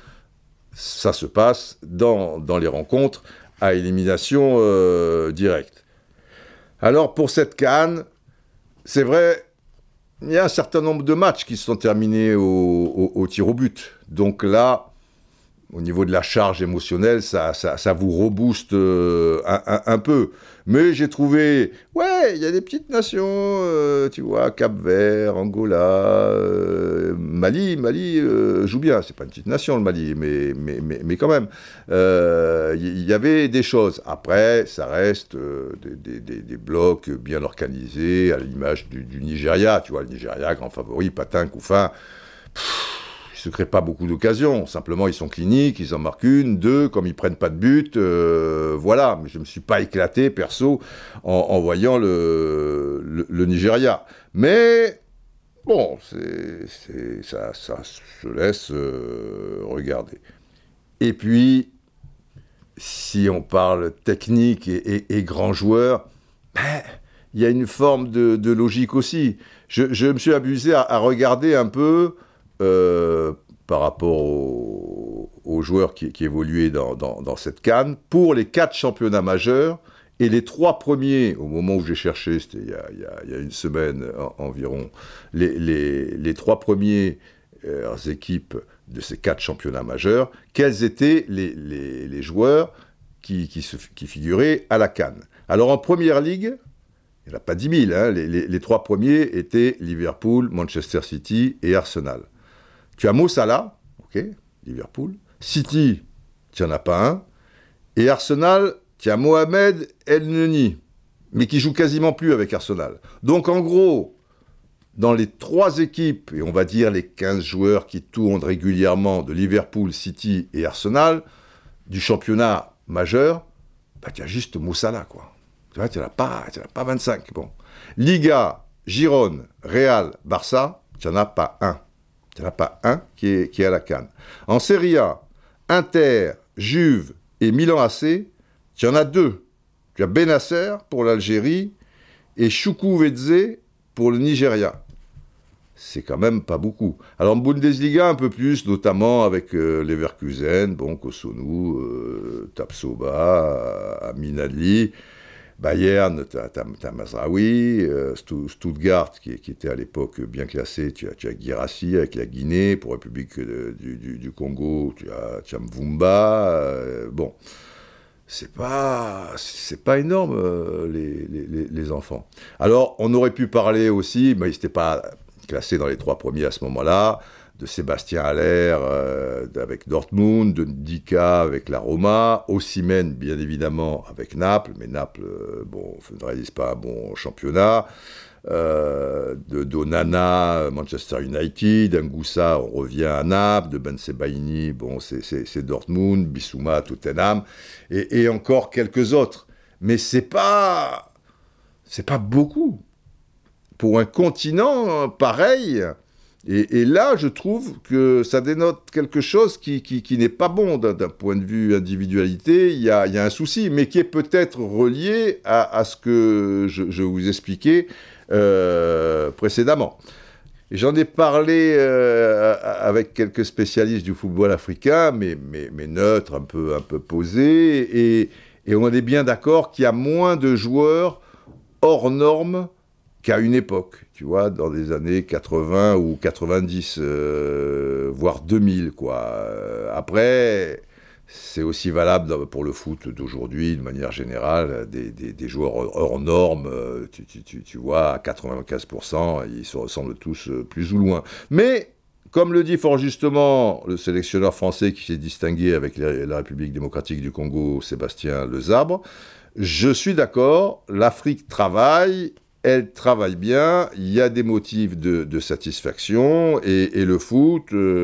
ça se passe dans, dans les rencontres à élimination euh, directe. Alors pour cette CAN, c'est vrai, il y a un certain nombre de matchs qui se sont terminés au, au, au tir au but. Donc là, au niveau de la charge émotionnelle, ça, ça, ça vous rebooste euh, un, un, un peu. Mais j'ai trouvé, ouais, il y a des petites nations, euh, tu vois, Cap-Vert, Angola, euh, Mali, Mali euh, joue bien. C'est pas une petite nation, le Mali, mais, mais, mais, mais quand même. Il euh, y, y avait des choses. Après, ça reste euh, des, des, des blocs bien organisés, à l'image du, du Nigeria. Tu vois, le Nigeria, grand favori, patin, coup fin. Pff, ils ne se créent pas beaucoup d'occasions, simplement ils sont cliniques, ils en marquent une, deux, comme ils ne prennent pas de but, euh, voilà, mais je ne me suis pas éclaté, perso, en, en voyant le, le, le Nigeria. Mais, bon, c'est, c'est, ça, ça se laisse euh, regarder. Et puis, si on parle technique et, et, et grands joueurs, ben, il y a une forme de, de logique aussi. Je, je me suis amusé à, à regarder un peu... Euh, par rapport aux, aux joueurs qui, qui évoluaient dans, dans, dans cette CAN, pour les quatre championnats majeurs, et les trois premiers, au moment où j'ai cherché, c'était il y a, il y a, il y a une semaine en, environ, les, les, les trois premières euh, équipes de ces quatre championnats majeurs, quels étaient les, les, les joueurs qui, qui, se, qui figuraient à la CAN. Alors en première ligue, il n'y en a pas dix mille, hein, les, les, les trois premiers étaient Liverpool, Manchester City et Arsenal. Tu as Mo Salah, ok, Liverpool. City, tu n'en as pas un. Et Arsenal, tu as Mohamed El-Neni, mais qui joue quasiment plus avec Arsenal. Donc en gros, dans les trois équipes, et on va dire les quinze joueurs qui tournent régulièrement de Liverpool, City et Arsenal, du championnat majeur, bah, tu as juste Mo Salah, quoi. Tu vois, tu n'en as pas, tu n'en as pas vingt-cinq. Bon. Liga, Girone, Real, Barça, tu n'en as pas un. Il n'y en a pas un qui est, qui est à la CAN. En Serie A, Inter, Juve et Milan A C, tu en as deux. Tu as Benasser pour l'Algérie et Chukwueze pour le Nigeria. C'est quand même pas beaucoup. Alors en Bundesliga, un peu plus, notamment avec euh, Leverkusen, bon, Kosunu, euh, Tapsoba, Amin Adli. Bayern, tu as Mazraoui, euh, Stuttgart, qui, qui était à l'époque bien classé, tu as, tu as Guirassy avec la Guinée, pour République de, du, du, du Congo, tu as, tu as Mvumba, euh, bon, c'est pas, c'est pas énorme, euh, les, les, les enfants. Alors, on aurait pu parler aussi, mais ils n'étaient pas classés dans les trois premiers à ce moment-là, de Sébastien Haller euh, avec Dortmund, de Ndika avec la Roma, Osimhen bien évidemment avec Naples, mais Naples, euh, bon, ne réalise pas un bon championnat, euh, de Donana, Manchester United, Ngoussa, on revient à Naples, de Ben Sebaini, bon, c'est, c'est, c'est Dortmund, Bissouma, Tottenham, et, et encore quelques autres. Mais c'est pas, c'est pas beaucoup. Pour un continent pareil. Et, et là, je trouve que ça dénote quelque chose qui, qui, qui n'est pas bon d'un, d'un point de vue individualité. Il y a, il y a un souci, mais qui est peut-être relié à, à ce que je, je vous expliquais euh, précédemment. Et j'en ai parlé euh, avec quelques spécialistes du football africain, mais, mais, mais neutres, un peu, un peu posés, et, et on est bien d'accord qu'il y a moins de joueurs hors normes qu'à une époque, tu vois, dans les années quatre-vingts ou quatre-vingt-dix, euh, voire deux mille, quoi. Après, c'est aussi valable pour le foot d'aujourd'hui, de manière générale, des, des, des joueurs hors normes, tu, tu, tu, tu vois, à quatre-vingt-quinze pour cent, ils se ressemblent tous plus ou loin. Mais, comme le dit fort justement le sélectionneur français qui s'est distingué avec les, la République démocratique du Congo, Sébastien Lesabre, je suis d'accord, l'Afrique travaille, elle travaille bien, il y a des motifs de, de satisfaction, et, et le foot,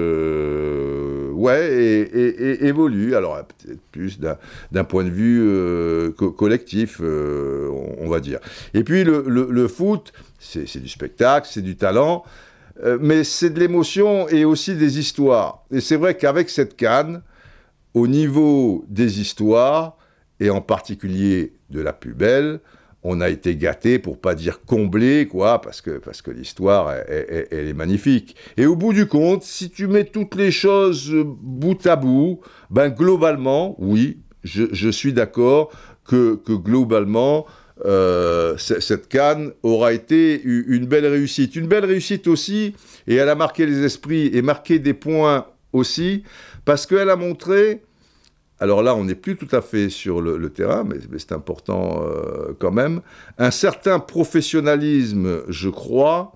euh, ouais, et, et, et évolue, alors peut-être plus d'un, d'un point de vue euh, co- collectif, euh, on, on va dire. Et puis le, le, le foot, c'est, c'est du spectacle, c'est du talent, euh, mais c'est de l'émotion et aussi des histoires. Et c'est vrai qu'avec cette CAN, au niveau des histoires, et en particulier de la plus belle, on a été gâtés, pour pas dire comblés, quoi, parce que, parce que l'histoire, elle, elle, elle est magnifique. Et au bout du compte, si tu mets toutes les choses bout à bout, ben globalement, oui, je, je suis d'accord que, que globalement, euh, c- cette CAN aura été une belle réussite. Une belle réussite aussi, et elle a marqué les esprits et marqué des points aussi, parce qu'elle a montré, alors là on n'est plus tout à fait sur le, le terrain, mais, mais c'est important euh, quand même, un certain professionnalisme, je crois,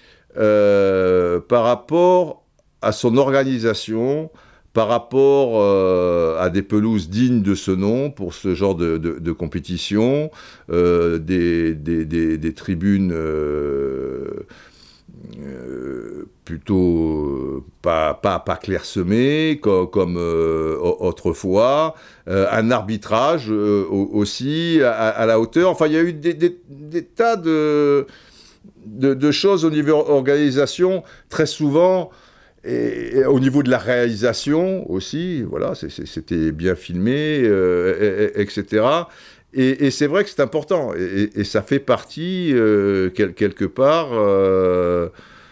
euh, par rapport à son organisation, par rapport euh, à des pelouses dignes de ce nom pour ce genre de, de, de compétition, euh, des, des, des, des tribunes euh, euh, plutôt pas, pas, pas clairsemées comme, comme euh, autrefois, euh, un arbitrage euh, aussi à, à la hauteur. Enfin, il y a eu des, des, des tas de, de, de choses au niveau organisation, très souvent. Et au niveau de la réalisation aussi, voilà, c'est, c'est, c'était bien filmé, euh, et, et, etc. Et, et c'est vrai que c'est important, et, et ça fait partie, euh, quel, quelque part, euh,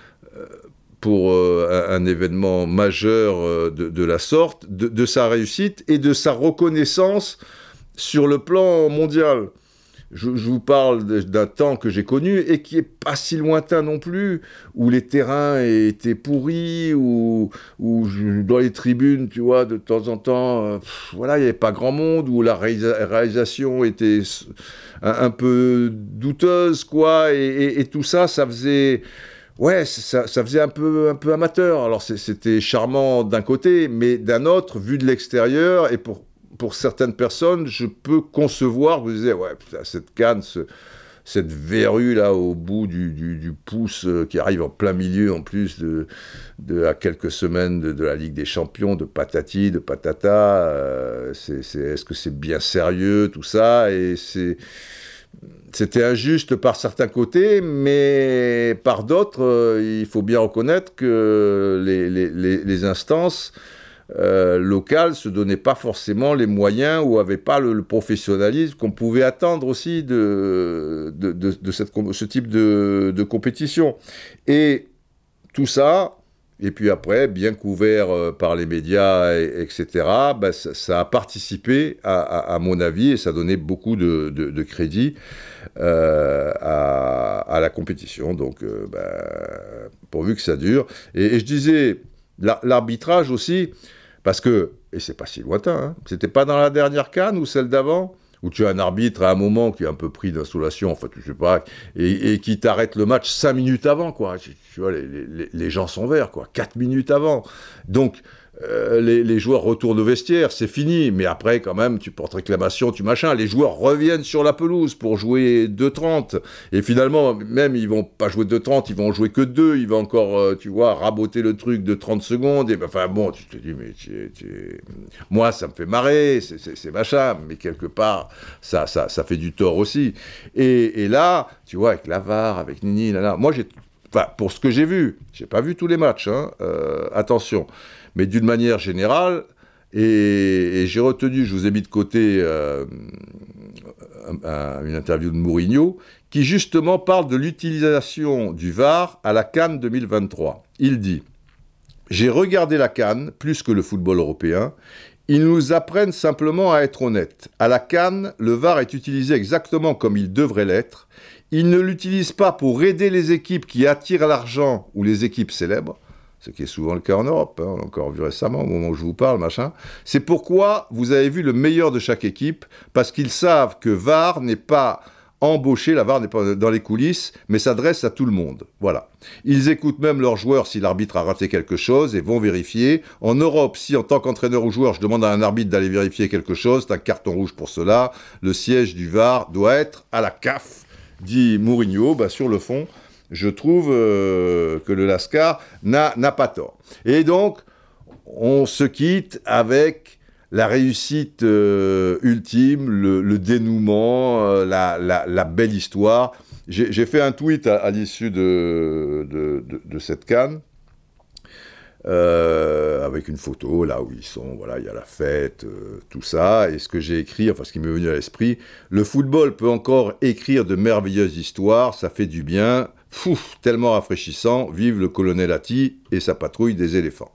pour euh, un, un événement majeur de, de la sorte, de, de sa réussite et de sa reconnaissance sur le plan mondial. Je, je vous parle d'un temps que j'ai connu et qui est pas si lointain non plus, où les terrains étaient pourris, où, où je, dans les tribunes, tu vois, de temps en temps, euh, pff, voilà, il n'y avait pas grand monde, où la réalisa- réalisation était un, un peu douteuse, quoi, et, et, et tout ça, ça faisait... Ouais, ça, ça faisait un peu, un peu amateur. Alors c'est, c'était charmant d'un côté, mais d'un autre, vu de l'extérieur, et pour... pour certaines personnes, je peux concevoir, vous disiez, ouais, putain, cette canne, ce, cette verrue là au bout du, du, du pouce euh, qui arrive en plein milieu en plus de, de à quelques semaines de, de la Ligue des Champions, de patati, de patata, euh, c'est, c'est, est-ce que c'est bien sérieux tout ça? Et c'est, c'était injuste par certains côtés, mais par d'autres, euh, il faut bien reconnaître que les, les, les, les instances Euh, locales se donnaient pas forcément les moyens ou n'avaient pas le, le professionnalisme qu'on pouvait attendre aussi de, de, de, de cette, ce type de, de compétition. Et tout ça, et puis après, bien couvert euh, par les médias, et, etc., ben, ça, ça a participé, à, à, à mon avis, et ça donnait beaucoup de, de, de crédit euh, à, à la compétition. Donc, euh, ben, pourvu que ça dure. Et, et je disais, la, l'arbitrage aussi, parce que, et c'est pas si lointain, hein, c'était pas dans la dernière CAN ou celle d'avant, où tu as un arbitre à un moment qui est un peu pris d'insolation, enfin, tu sais pas, et, et qui t'arrête le match cinq minutes avant, quoi. Tu, tu vois, les, les, les gens sont verts, quoi, quatre minutes avant. Donc, euh, les, les joueurs retournent au vestiaire, c'est fini, mais après, quand même, tu portes réclamation, tu machin, les joueurs reviennent sur la pelouse pour jouer deux trente, et finalement, même, ils vont pas jouer deux trente, ils vont jouer que deux, ils vont encore, euh, tu vois, raboter le truc de trente secondes, et ben, enfin, bon, tu te dis, mais tu, tu... moi, ça me fait marrer, c'est, c'est, c'est machin, mais quelque part, ça, ça, ça fait du tort aussi. Et, et là, tu vois, avec la V A R, avec Nini, là, là, moi, j'ai, enfin, pour ce que j'ai vu, j'ai pas vu tous les matchs, hein, euh, attention, mais d'une manière générale, et, et j'ai retenu, je vous ai mis de côté euh, un, un, une interview de Mourinho, qui justement parle de l'utilisation du V A R à la CAN deux mille vingt-trois. Il dit « J'ai regardé la CAN, plus que le football européen, ils nous apprennent simplement à être honnêtes. À la CAN, le V A R est utilisé exactement comme il devrait l'être. Ils ne l'utilisent pas pour aider les équipes qui attirent l'argent ou les équipes célèbres, ce qui est souvent le cas en Europe, hein, on l'a encore vu récemment, au moment où je vous parle, machin. C'est pourquoi vous avez vu le meilleur de chaque équipe, parce qu'ils savent que V A R n'est pas embauché, la V A R n'est pas dans les coulisses, mais s'adresse à tout le monde. Voilà. Ils écoutent même leurs joueurs si l'arbitre a raté quelque chose et vont vérifier. En Europe, si en tant qu'entraîneur ou joueur, je demande à un arbitre d'aller vérifier quelque chose, c'est un carton rouge pour cela, le siège du V A R doit être à la C A F, dit Mourinho. Bah, sur le fond, je trouve euh, que le Lascar n'a, n'a pas tort. Et donc, on se quitte avec la réussite euh, ultime, le, le dénouement, euh, la, la, la belle histoire. J'ai, j'ai fait un tweet à, à l'issue de, de, de, de cette CAN, euh, avec une photo, là où ils sont, voilà, il y a la fête, euh, tout ça, et ce que j'ai écrit, enfin ce qui m'est venu à l'esprit, le football peut encore écrire de merveilleuses histoires, ça fait du bien, Fouf, tellement rafraîchissant, vive le colonel Atti et sa patrouille des éléphants.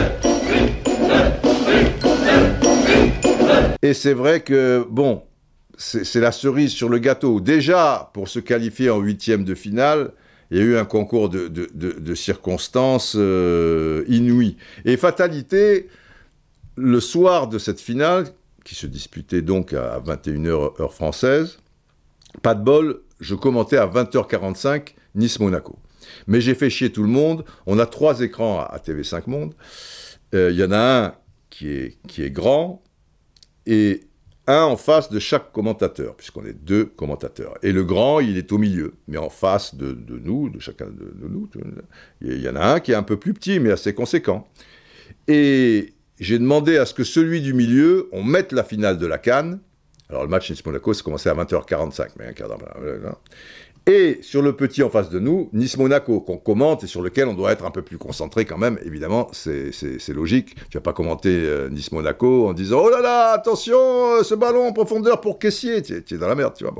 Et c'est vrai que, bon, c'est, c'est la cerise sur le gâteau. Déjà, pour se qualifier en huitième de finale, il y a eu un concours de, de, de, de circonstances euh, inouïes. Et fatalité, le soir de cette finale, qui se disputait donc à vingt et une heures heure française, pas de bol, je commentais à vingt heures quarante-cinq Nice-Monaco. Mais j'ai fait chier tout le monde. On a trois écrans à T V cinq Monde. Il euh, y en a un qui est, qui est grand et un en face de chaque commentateur, puisqu'on est deux commentateurs. Et le grand, il est au milieu, mais en face de, de nous, de chacun de, de nous. Il y en a un qui est un peu plus petit, mais assez conséquent. Et j'ai demandé à ce que celui du milieu, on mette la finale de la CAN. Alors le match Nice-Monaco, c'est commencé à vingt heures quarante-cinq, mais un quart d'heure. Et sur le petit en face de nous, Nice-Monaco, qu'on commente et sur lequel on doit être un peu plus concentré quand même, évidemment, c'est, c'est, c'est logique. Tu vas pas commenter euh, Nice-Monaco en disant « Oh là là, attention, euh, ce ballon en profondeur pour Caissier !» Tu es dans la merde, tu vois, bon.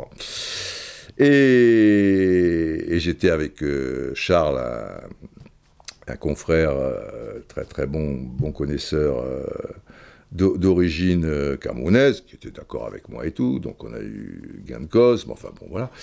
Et, et j'étais avec euh, Charles, un, un confrère euh, très très bon, bon connaisseur euh, d'origine euh, camerounaise, qui était d'accord avec moi et tout, donc on a eu gain de cause, mais enfin bon, voilà.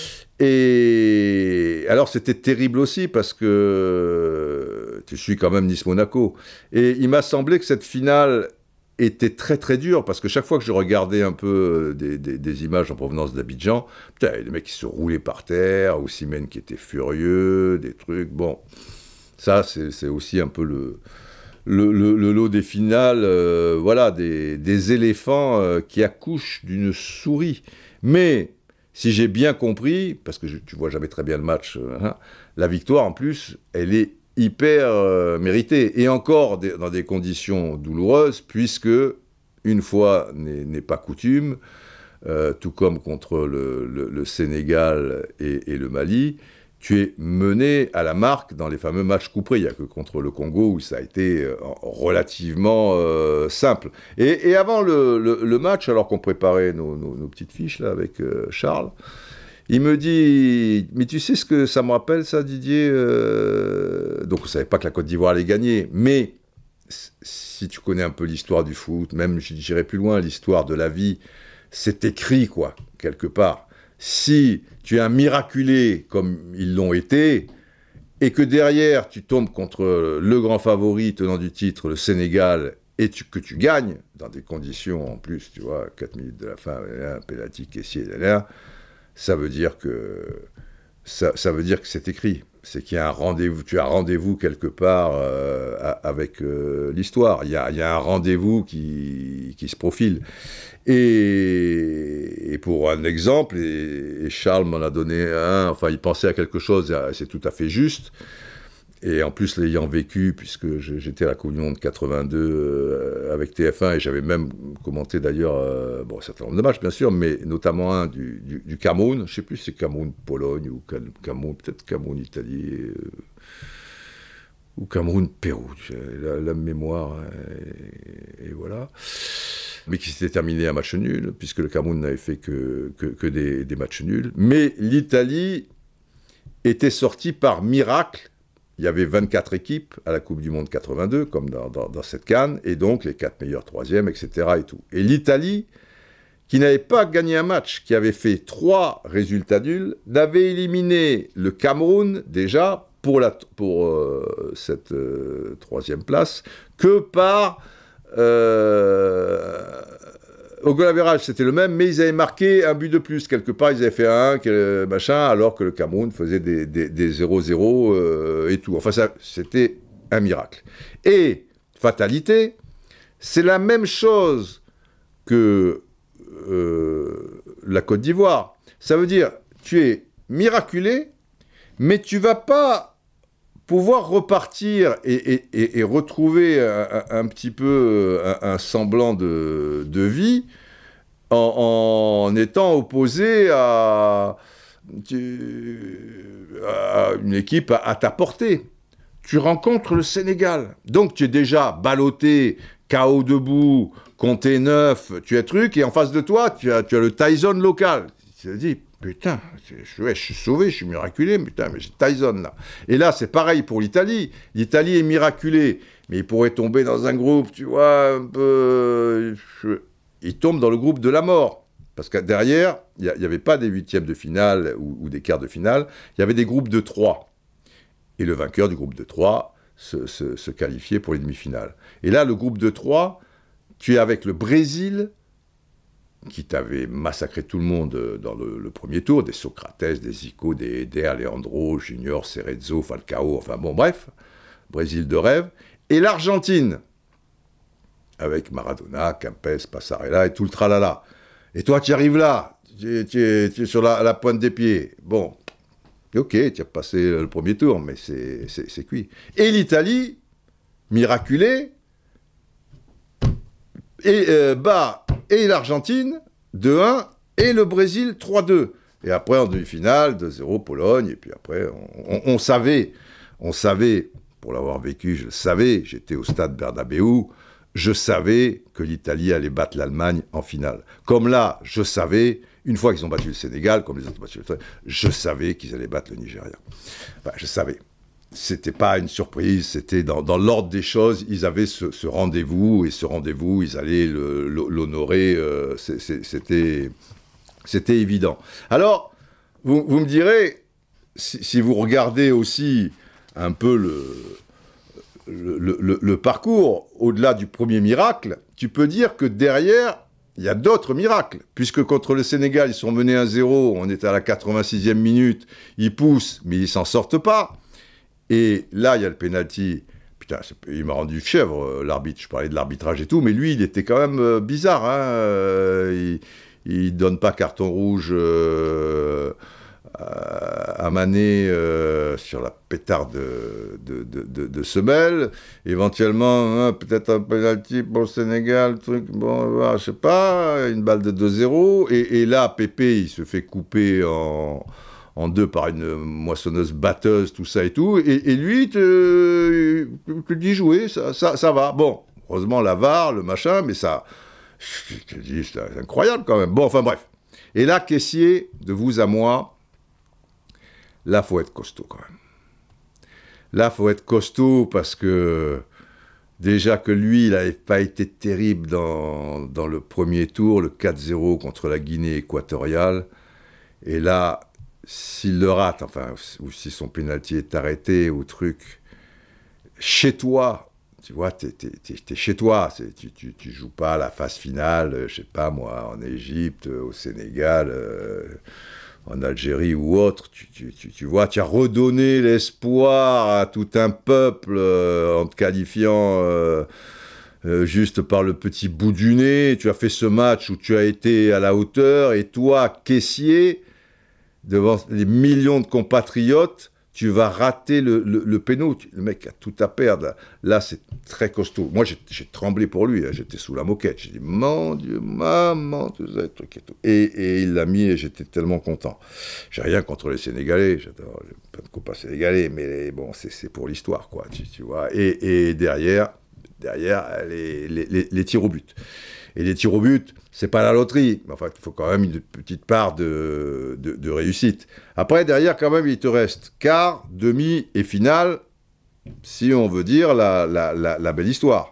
Et alors c'était terrible aussi parce que tu suis quand même Nice-Monaco. Et il m'a semblé que cette finale était très très dure parce que chaque fois que je regardais un peu des, des, des images en provenance d'Abidjan, putain, il y a des mecs qui se roulaient par terre, Osimhen qui était furieux, des trucs. Bon, ça c'est, c'est aussi un peu le, le, le, le lot des finales, euh, voilà, des, des éléphants euh, qui accouchent d'une souris. Mais si j'ai bien compris, parce que je, tu vois jamais très bien le match, euh, hein, la victoire en plus, elle est hyper euh, méritée. Et encore des, dans des conditions douloureuses, puisque, une fois n'est, n'est pas coutume, euh, tout comme contre le, le, le Sénégal et, et le Mali, tu es mené à la marque dans les fameux matchs couperés. Il n'y a que contre le Congo où ça a été euh, relativement euh, simple. Et, et avant le, le, le match, alors qu'on préparait nos, nos, nos petites fiches là, avec euh, Charles, il me dit « Mais tu sais ce que ça me rappelle, ça, Didier euh... ?» Donc, on ne savait pas que la Côte d'Ivoire allait gagner. Mais si tu connais un peu l'histoire du foot, même, j'irai plus loin, l'histoire de la vie, c'est écrit, quoi, quelque part. Si tu es un miraculé, comme ils l'ont été, et que derrière, tu tombes contre le grand favori tenant du titre, le Sénégal, et tu, que tu gagnes, dans des conditions, en plus, tu vois, quatre minutes de la fin, un pénalty, Caissier, là, ça veut dire que ça, ça veut dire que c'est écrit. C'est qu'il y a un rendez-vous, tu as rendez-vous quelque part euh, avec euh, l'histoire. Il y a, il y a un rendez-vous qui, qui se profile. Et, et pour un exemple, et, et Charles m'en a donné un, enfin il pensait à quelque chose, c'est tout à fait juste. Et en plus, l'ayant vécu, puisque j'étais à la Coupe du Monde quatre-vingt-deux euh, avec T F un, et j'avais même commenté d'ailleurs, euh, bon, un certain nombre de matchs, bien sûr, mais notamment un du, du, du Cameroun, je ne sais plus si c'est Cameroun-Pologne, ou Cameroun, peut-être Cameroun-Italie, euh, ou Cameroun-Pérou, la, la mémoire, et, et voilà. Mais qui s'était terminé à match nul, puisque le Cameroun n'avait fait que, que, que des, des matchs nuls. Mais l'Italie était sortie par miracle. Il y avait vingt-quatre équipes à la Coupe du Monde quatre-vingt-deux, comme dans, dans, dans cette CAN, et donc les quatre meilleurs troisièmes, et cetera. Et, tout. Et l'Italie, qui n'avait pas gagné un match, qui avait fait trois résultats nuls, n'avait éliminé le Cameroun, déjà, pour, la, pour euh, cette euh, troisième place, que par... Euh, au goal average, c'était le même, mais ils avaient marqué un but de plus. Quelque part, ils avaient fait un, un machin, alors que le Cameroun faisait des, des, des zéro zéro euh, et tout. Enfin, ça, c'était un miracle. Et, fatalité, c'est la même chose que euh, la Côte d'Ivoire. Ça veut dire, tu es miraculé, mais tu vas pas pouvoir repartir et, et, et, et retrouver un, un, un petit peu un, un semblant de, de vie en, en étant opposé à, à une équipe à, à ta portée. Tu rencontres le Sénégal. Donc tu es déjà ballotté, K O debout, compté neuf, tu es truc, et en face de toi, tu as, tu as le Tyson local. Tu te dis, putain, je, ouais, je suis sauvé, je suis miraculé, putain, mais j'ai Tyson là. Et là, c'est pareil pour l'Italie. L'Italie est miraculée, mais il pourrait tomber dans un groupe, tu vois, un peu... Il tombe dans le groupe de la mort. Parce que derrière, il n'y avait pas des huitièmes de finale ou, ou des quarts de finale, il y avait des groupes de trois. Et le vainqueur du groupe de trois se, se, se qualifiait pour les demi-finales. Et là, le groupe de trois, tu es avec le Brésil, qui t'avait massacré tout le monde dans le, le premier tour, des Socrates, des Zico, des Eder, Leandro, Junior, Cerezo, Falcao, enfin bon, bref, Brésil de rêve, et l'Argentine, avec Maradona, Kempes, Passarella et tout le tralala. Et toi, tu arrives là, tu es, tu es, tu es sur la, la pointe des pieds. Bon, ok, tu as passé le premier tour, mais c'est, c'est, c'est cuit. Et l'Italie, miraculée, et euh, bat et l'Argentine deux un et le Brésil trois deux. Et après, en demi-finale, deux zéro Pologne. Et puis après, on, on, on savait, on savait, pour l'avoir vécu, je le savais, j'étais au stade Bernabéu, je savais que l'Italie allait battre l'Allemagne en finale. Comme là, je savais, une fois qu'ils ont battu le Sénégal, comme les autres ont battu le je savais qu'ils allaient battre le Nigeria. Enfin, je savais. C'était pas une surprise, c'était dans, dans l'ordre des choses, ils avaient ce, ce rendez-vous, et ce rendez-vous, ils allaient le, l'honorer, euh, c'est, c'est, c'était, c'était évident. Alors, vous, vous me direz, si, si vous regardez aussi un peu le, le, le, le parcours, au-delà du premier miracle, tu peux dire que derrière, il y a d'autres miracles, puisque contre le Sénégal, ils sont menés un zéro, on est à la quatre-vingt-sixième minute, ils poussent, mais ils s'en sortent pas. Et là, il y a le pénalty. Putain, il m'a rendu chèvre, l'arbitre. Je parlais de l'arbitrage et tout, mais lui, il était quand même euh, bizarre. Hein euh, il ne donne pas carton rouge euh, à Mané euh, sur la pétarde de, de, de, de, de Semelle. Éventuellement, hein, peut-être un pénalty pour le Sénégal, truc, bon, je sais pas, une balle de deux zéro. Et, et là, Pépé, il se fait couper en... en deux par une moissonneuse batteuse, tout ça et tout, et, et lui, te, te dit jouer, ça, ça, ça va. Bon, heureusement, la V A R, le machin, mais ça, je te dis, c'est incroyable quand même. Bon, enfin bref. Et là, caissier, de vous à moi, là, faut être costaud quand même. Là, faut être costaud parce que, déjà que lui, il n'avait pas été terrible dans, dans le premier tour, le quatre zéro contre la Guinée équatoriale, et là, s'il le rate, enfin, ou si son pénalty est arrêté, ou truc, chez toi, tu vois, t'es, t'es, t'es, t'es chez toi, c'est, tu, tu, tu joues pas à la phase finale, je sais pas moi, en Égypte, au Sénégal, euh, en Algérie ou autre, tu, tu, tu, tu vois, tu as redonné l'espoir à tout un peuple euh, en te qualifiant euh, euh, juste par le petit bout du nez, tu as fait ce match où tu as été à la hauteur, et toi, caissier, devant les millions de compatriotes, tu vas rater le, le, le péno. Le mec a tout à perdre. Là, là c'est très costaud. Moi, j'ai, j'ai tremblé pour lui. Hein. J'étais sous la moquette. J'ai dit, mon Dieu, maman, tout ça, truc et tout. Et, et il l'a mis et j'étais tellement content. J'ai rien contre les Sénégalais. J'adore pas de copains sénégalais, mais bon, c'est, c'est pour l'histoire, quoi. Tu, tu vois. Et, et derrière, derrière les, les, les, les tirs au but. Et les tirs au but, c'est pas la loterie. Mais enfin, il faut quand même une petite part de, de, de réussite. Après, derrière, quand même, il te reste quart, demi et finale, si on veut dire la, la, la, la belle histoire.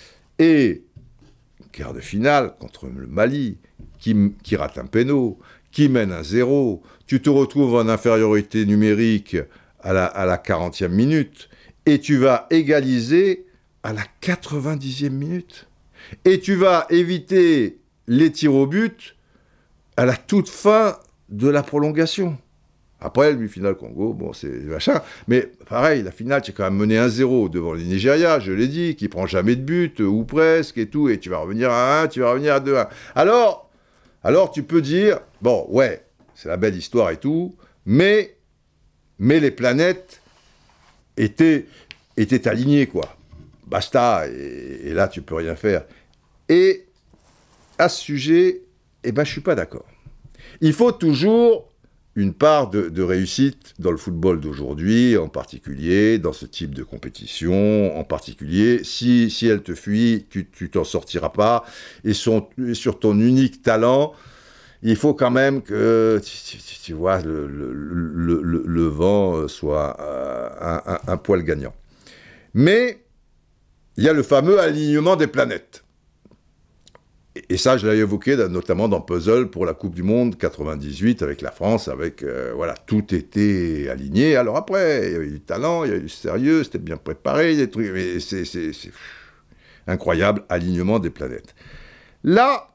Et quart de finale contre le Mali, qui, qui rate un péno, qui mène un zéro. Tu te retrouves en infériorité numérique à la, à la quarantième minute, et tu vas égaliser à la quatre-vingt-dixième minute. Et tu vas éviter les tirs au but à la toute fin de la prolongation. Après, le finale Congo, bon, c'est machin. Mais pareil, la finale, tu es quand même mené un zéro devant le Nigeria, je l'ai dit, qui prend jamais de but, ou presque, et tout, et tu vas revenir à un, tu vas revenir à deux un. Alors, alors tu peux dire, bon, ouais, c'est la belle histoire et tout, mais, mais les planètes étaient, étaient alignées, quoi. Basta, et, et là, tu peux rien faire. Et à ce sujet, eh ben, je suis pas d'accord. Il faut toujours une part de, de réussite dans le football d'aujourd'hui, en particulier dans ce type de compétition, en particulier si, si elle te fuit, tu, tu t'en sortiras pas. Et, son, et sur ton unique talent, il faut quand même que, tu, tu, tu vois, le, le, le, le, le vent soit euh, un, un, un poil gagnant. Mais il y a le fameux alignement des planètes. Et ça, je l'avais évoqué notamment dans Puzzle pour la Coupe du Monde quatre-vingt-dix-huit avec la France, avec, euh, voilà, tout était aligné. Alors après, il y avait du talent, il y avait du sérieux, c'était bien préparé, des trucs, mais c'est, c'est, c'est incroyable, alignement des planètes. Là,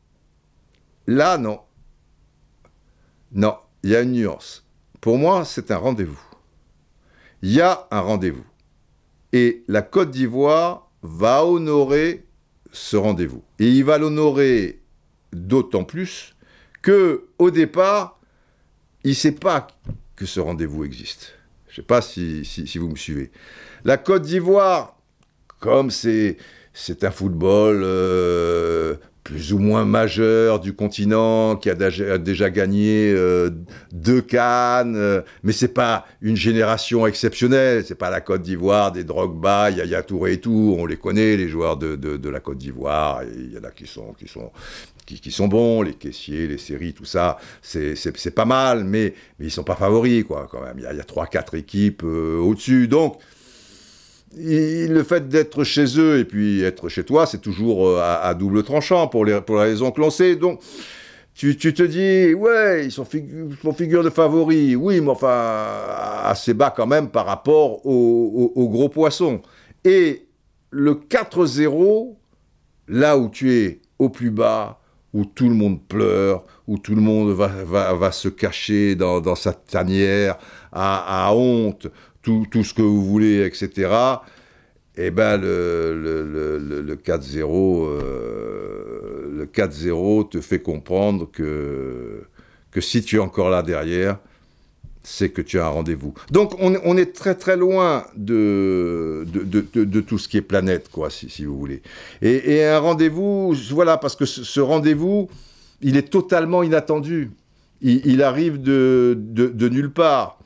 là, non. Non, il y a une nuance. Pour moi, c'est un rendez-vous. Il y a un rendez-vous. Et la Côte d'Ivoire va honorer ce rendez-vous. Et il va l'honorer d'autant plus qu'au départ, il ne sait pas que ce rendez-vous existe. Je ne sais pas si, si, si vous me suivez. La Côte d'Ivoire, comme c'est, c'est un football euh, plus ou moins majeur du continent, qui a déjà, déjà gagné euh, deux CAN, euh, mais c'est pas une génération exceptionnelle, c'est pas la Côte d'Ivoire, des Drogba, Yaya Touré et tout, on les connaît, les joueurs de, de, de la Côte d'Ivoire, il y en a qui sont, qui sont, qui, qui sont bons, les caissiers, les séries, tout ça, c'est, c'est, c'est pas mal, mais, mais ils sont pas favoris, quoi, quand même, il y a, il y a trois quatre équipes euh, au-dessus, donc Et le fait d'être chez eux et puis être chez toi, c'est toujours à, à double tranchant pour les, pour la raison que l'on sait. Donc, tu, tu te dis, ouais, ils sont, figu- sont figure de favoris. Oui, mais enfin, assez bas quand même par rapport aux au, au gros poissons. Et le quatre zéro, là où tu es au plus bas, où tout le monde pleure, où tout le monde va, va, va se cacher dans, dans sa tanière, à, à honte, tout, tout ce que vous voulez, et cetera, eh ben le, le, le, le quatre zéro, euh, le quatre zéro te fait comprendre que, que si tu es encore là derrière, c'est que tu as un rendez-vous. Donc on, on est très très loin de, de, de, de, de tout ce qui est planète, quoi, si, si vous voulez. Et, et un rendez-vous, voilà, parce que ce, ce rendez-vous, il est totalement inattendu. Il, il arrive de, de, de nulle part.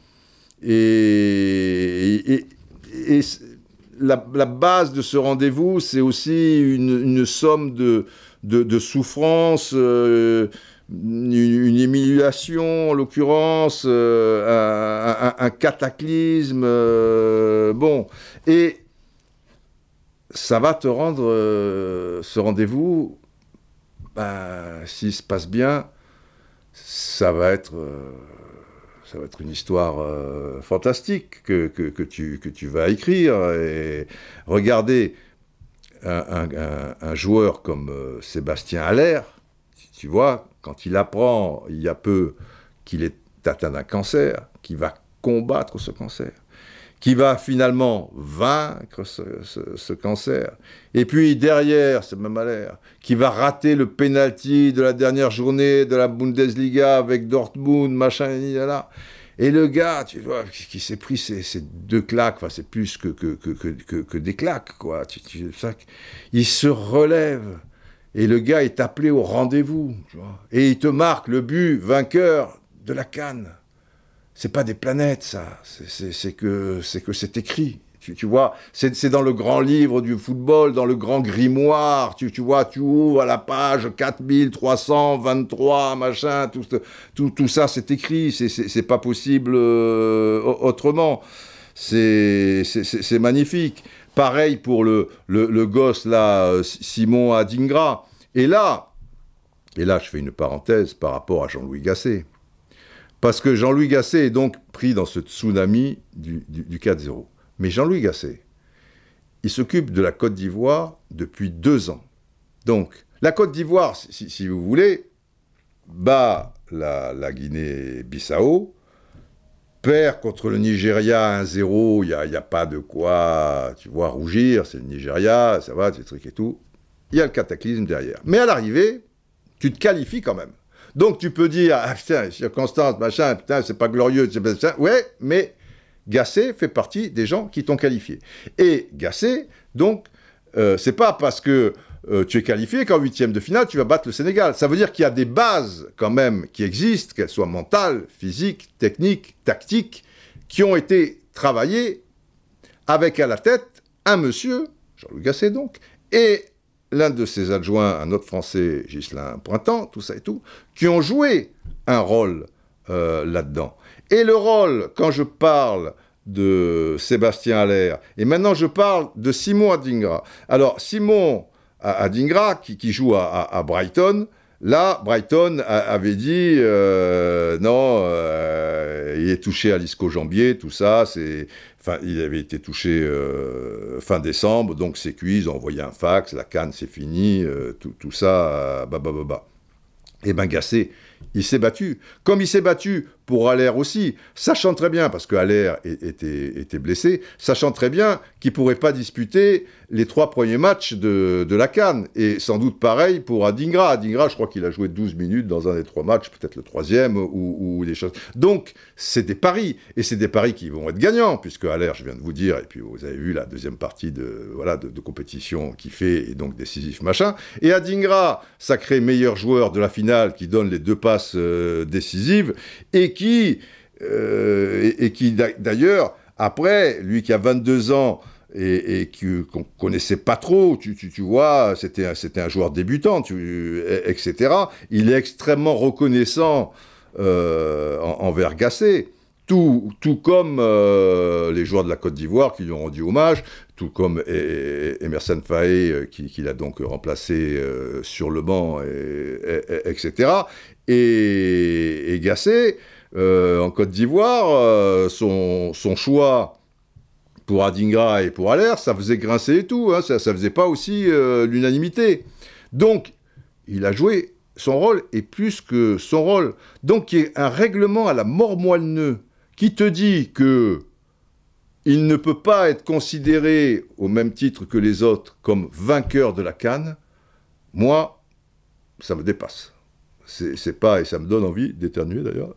Et, et, et la, la base de ce rendez-vous, c'est aussi une, une somme de, de, de souffrances, euh, une, une humiliation, en l'occurrence, euh, un, un, un cataclysme. Euh, bon, et ça va te rendre euh, ce rendez-vous, bah, s'il se passe bien, ça va être... Euh, Ça va être une histoire euh, fantastique que, que, que, tu, que tu vas écrire. Et regardez un, un, un, un joueur comme euh, Sébastien Haller, tu vois, quand il apprend il y a peu qu'il est atteint d'un cancer, qu'il va combattre ce cancer, qui va finalement vaincre ce, ce, ce cancer. Et puis derrière, c'est même Haller, qui va rater le penalty de la dernière journée de la Bundesliga avec Dortmund, machin, là. Et le gars, tu vois, qui, qui s'est pris ces, ces deux claques, enfin c'est plus que, que, que, que, que des claques, quoi. Tu, tu, ça, il se relève. Et le gars est appelé au rendez-vous, tu vois. Et il te marque le but vainqueur de la CAN. C'est pas des planètes, ça. C'est, c'est, c'est, que, c'est que c'est écrit. Tu, tu vois, c'est, c'est dans le grand livre du football, dans le grand grimoire. Tu, tu vois, tu ouvres à la page quatre mille trois cent vingt-trois, machin, tout, tout, tout ça, c'est écrit. C'est, c'est, c'est pas possible euh, autrement. C'est, c'est, c'est, c'est magnifique. Pareil pour le, le, le gosse, là, Simon Adingra. Et là, et là, je fais une parenthèse par rapport à Jean-Louis Gasset. Parce que Jean-Louis Gasset est donc pris dans ce tsunami du, du, du quatre zéro. Mais Jean-Louis Gasset, il s'occupe de la Côte d'Ivoire depuis deux ans. Donc, la Côte d'Ivoire, si, si vous voulez, bat la, la Guinée-Bissau, perd contre le Nigeria un zéro, il n'y a, y a pas de quoi, tu vois, rougir, c'est le Nigeria, ça va, c'est truc et tout. Il y a le cataclysme derrière. Mais à l'arrivée, tu te qualifies quand même. Donc tu peux dire, ah putain, circonstance, machin, putain, c'est pas glorieux, c'est pas ça. Ouais, mais Gasset fait partie des gens qui t'ont qualifié. Et Gasset, donc, euh, c'est pas parce que euh, tu es qualifié qu'en huitième de finale, tu vas battre le Sénégal. Ça veut dire qu'il y a des bases, quand même, qui existent, qu'elles soient mentales, physiques, techniques, tactiques, qui ont été travaillées avec à la tête un monsieur, Jean-Louis Gasset donc, et l'un de ses adjoints, un autre Français, Ghislain Pointant, tout ça et tout, qui ont joué un rôle euh, là-dedans. Et le rôle, quand je parle de Sébastien Haller, et maintenant je parle de Simon Adingra. Alors, Simon à, à Dingra, qui, qui joue à, à, à Brighton. Là, Brighton a, avait dit euh, non, euh, il est touché à l'ischio-jambier, tout ça. C'est, enfin, il avait été touché euh, fin décembre, donc c'est cuit. Ils ont envoyé un fax, la CAN c'est fini, euh, tout, tout ça, bah bah bah bah. Et ben Gasset, il s'est battu. Comme il s'est battu pour Haller aussi, sachant très bien, parce que Haller était, était blessé, sachant très bien qu'il ne pourrait pas disputer les trois premiers matchs de, de la CAN. Et sans doute pareil pour Adingra. Adingra, je crois qu'il a joué douze minutes dans un des trois matchs, peut-être le troisième, ou, ou des choses. Donc, c'est des paris. Et c'est des paris qui vont être gagnants, puisque Haller, je viens de vous dire, et puis vous avez vu la deuxième partie de, voilà, de, de compétition qu'il fait, et donc décisif, machin. Et Adingra, sacré meilleur joueur de la finale, qui donne les deux passes euh, décisives, et qui, euh, et, et qui d'ailleurs, après, lui qui a vingt-deux ans, et, et qui, qu'on connaissait pas trop, tu, tu, tu vois, c'était un, c'était un joueur débutant, tu, et cetera. Il est extrêmement reconnaissant euh, en, envers Gasset, tout, tout comme euh, les joueurs de la Côte d'Ivoire qui lui ont rendu hommage, tout comme Emerson Faé, qui, qui l'a donc remplacé euh, sur le banc, et, et, et cetera. Et, et Gasset, euh, en Côte d'Ivoire, euh, son, son choix pour Adingra et pour Haller, ça faisait grincer et tout, hein, ça ne faisait pas aussi euh, l'unanimité. Donc, il a joué son rôle, et plus que son rôle. Donc, il y a un règlement à la mort moelle-neu qui te dit que il ne peut pas être considéré au même titre que les autres comme vainqueur de la CAN. Moi, ça me dépasse. C'est, c'est pas, et ça me donne envie d'éternuer d'ailleurs.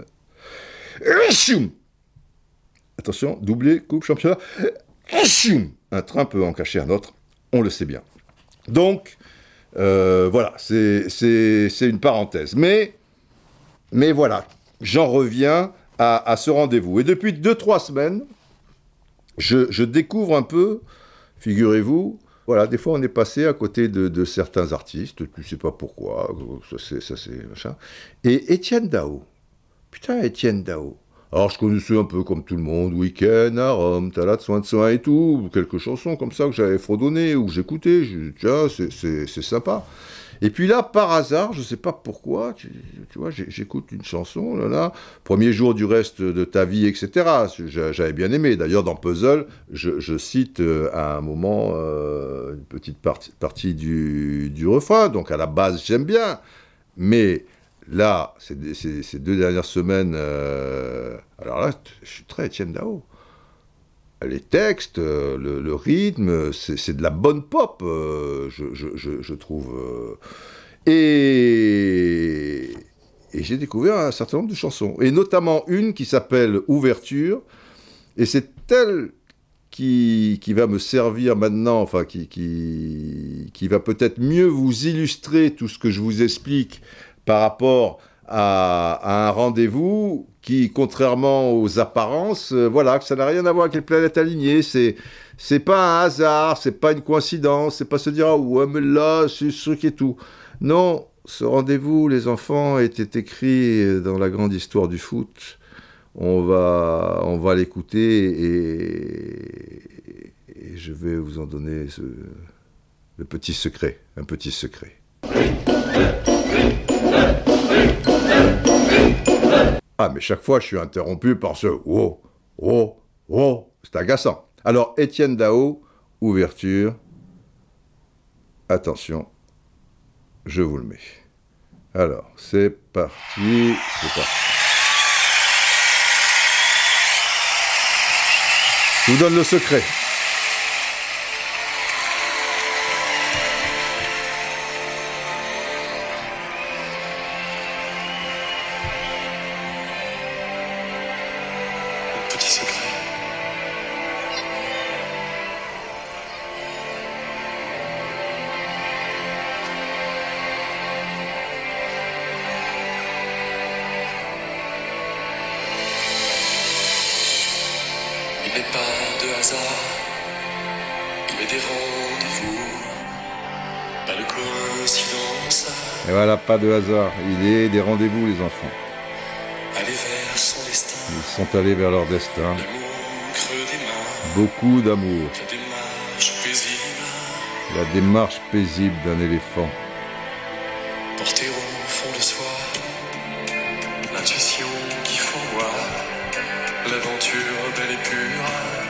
Attention, doublé, coupe, championnat. Un train peut en cacher un autre, on le sait bien. Donc, euh, voilà, c'est, c'est, c'est une parenthèse. Mais, mais voilà, j'en reviens à, à ce rendez-vous. Et depuis deux, trois semaines, je, je découvre un peu, figurez-vous, voilà, des fois on est passé à côté de, de certains artistes, tu sais pas pourquoi, ça c'est, ça c'est machin. Et Étienne Dao, putain, Étienne Dao. Alors je connaissais un peu comme tout le monde, Week-end à Rome, T'as soin de soin et tout, quelques chansons comme ça que j'avais fredonnées ou que j'écoutais, je, tiens, c'est, c'est, c'est sympa. Et puis là, par hasard, je sais pas pourquoi, tu, tu vois, j'écoute une chanson, là, là, premier jour du reste de ta vie, et cetera. J'avais bien aimé. D'ailleurs, dans Puzzle, je, je cite euh, à un moment euh, une petite partie, partie du, du refrain, donc à la base, j'aime bien. Mais là, ces, ces, ces deux dernières semaines, euh, alors là, je suis très Étienne Dao. Les textes, euh, le, le rythme, c'est, c'est de la bonne pop, euh, je, je, je, je trouve. Euh, et, et j'ai découvert un certain nombre de chansons, et notamment une qui s'appelle Ouverture, et c'est elle qui, qui va me servir maintenant, enfin, qui, qui, qui va peut-être mieux vous illustrer tout ce que je vous explique par rapport à, à un rendez-vous qui, contrairement aux apparences, euh, voilà, que ça n'a rien à voir avec les planètes alignées, c'est, c'est pas un hasard, c'est pas une coïncidence, c'est pas se dire « Ah ouais, mais là, c'est ce qui est tout ». Non, ce rendez-vous, les enfants, était écrit dans la grande histoire du foot. On va, on va l'écouter et, et je vais vous en donner ce, le petit secret, un petit secret. Ah, mais chaque fois, je suis interrompu par ce « oh, oh, oh », c'est agaçant. Alors, Étienne Dao, Ouverture. Attention, je vous le mets. Alors, c'est parti, c'est parti. Je vous donne le secret. Il n'est pas de hasard, il est des rendez-vous, pas de coïncidence. Et voilà, pas de hasard, il est des rendez-vous, les enfants. Aller vers son destin. Ils sont allés vers leur destin. L'amour creux des mains. Beaucoup d'amour. La démarche paisible. la démarche paisible d'un éléphant. Porter au fond de soi l'intuition qui fourvoie l'aventure belle et pure,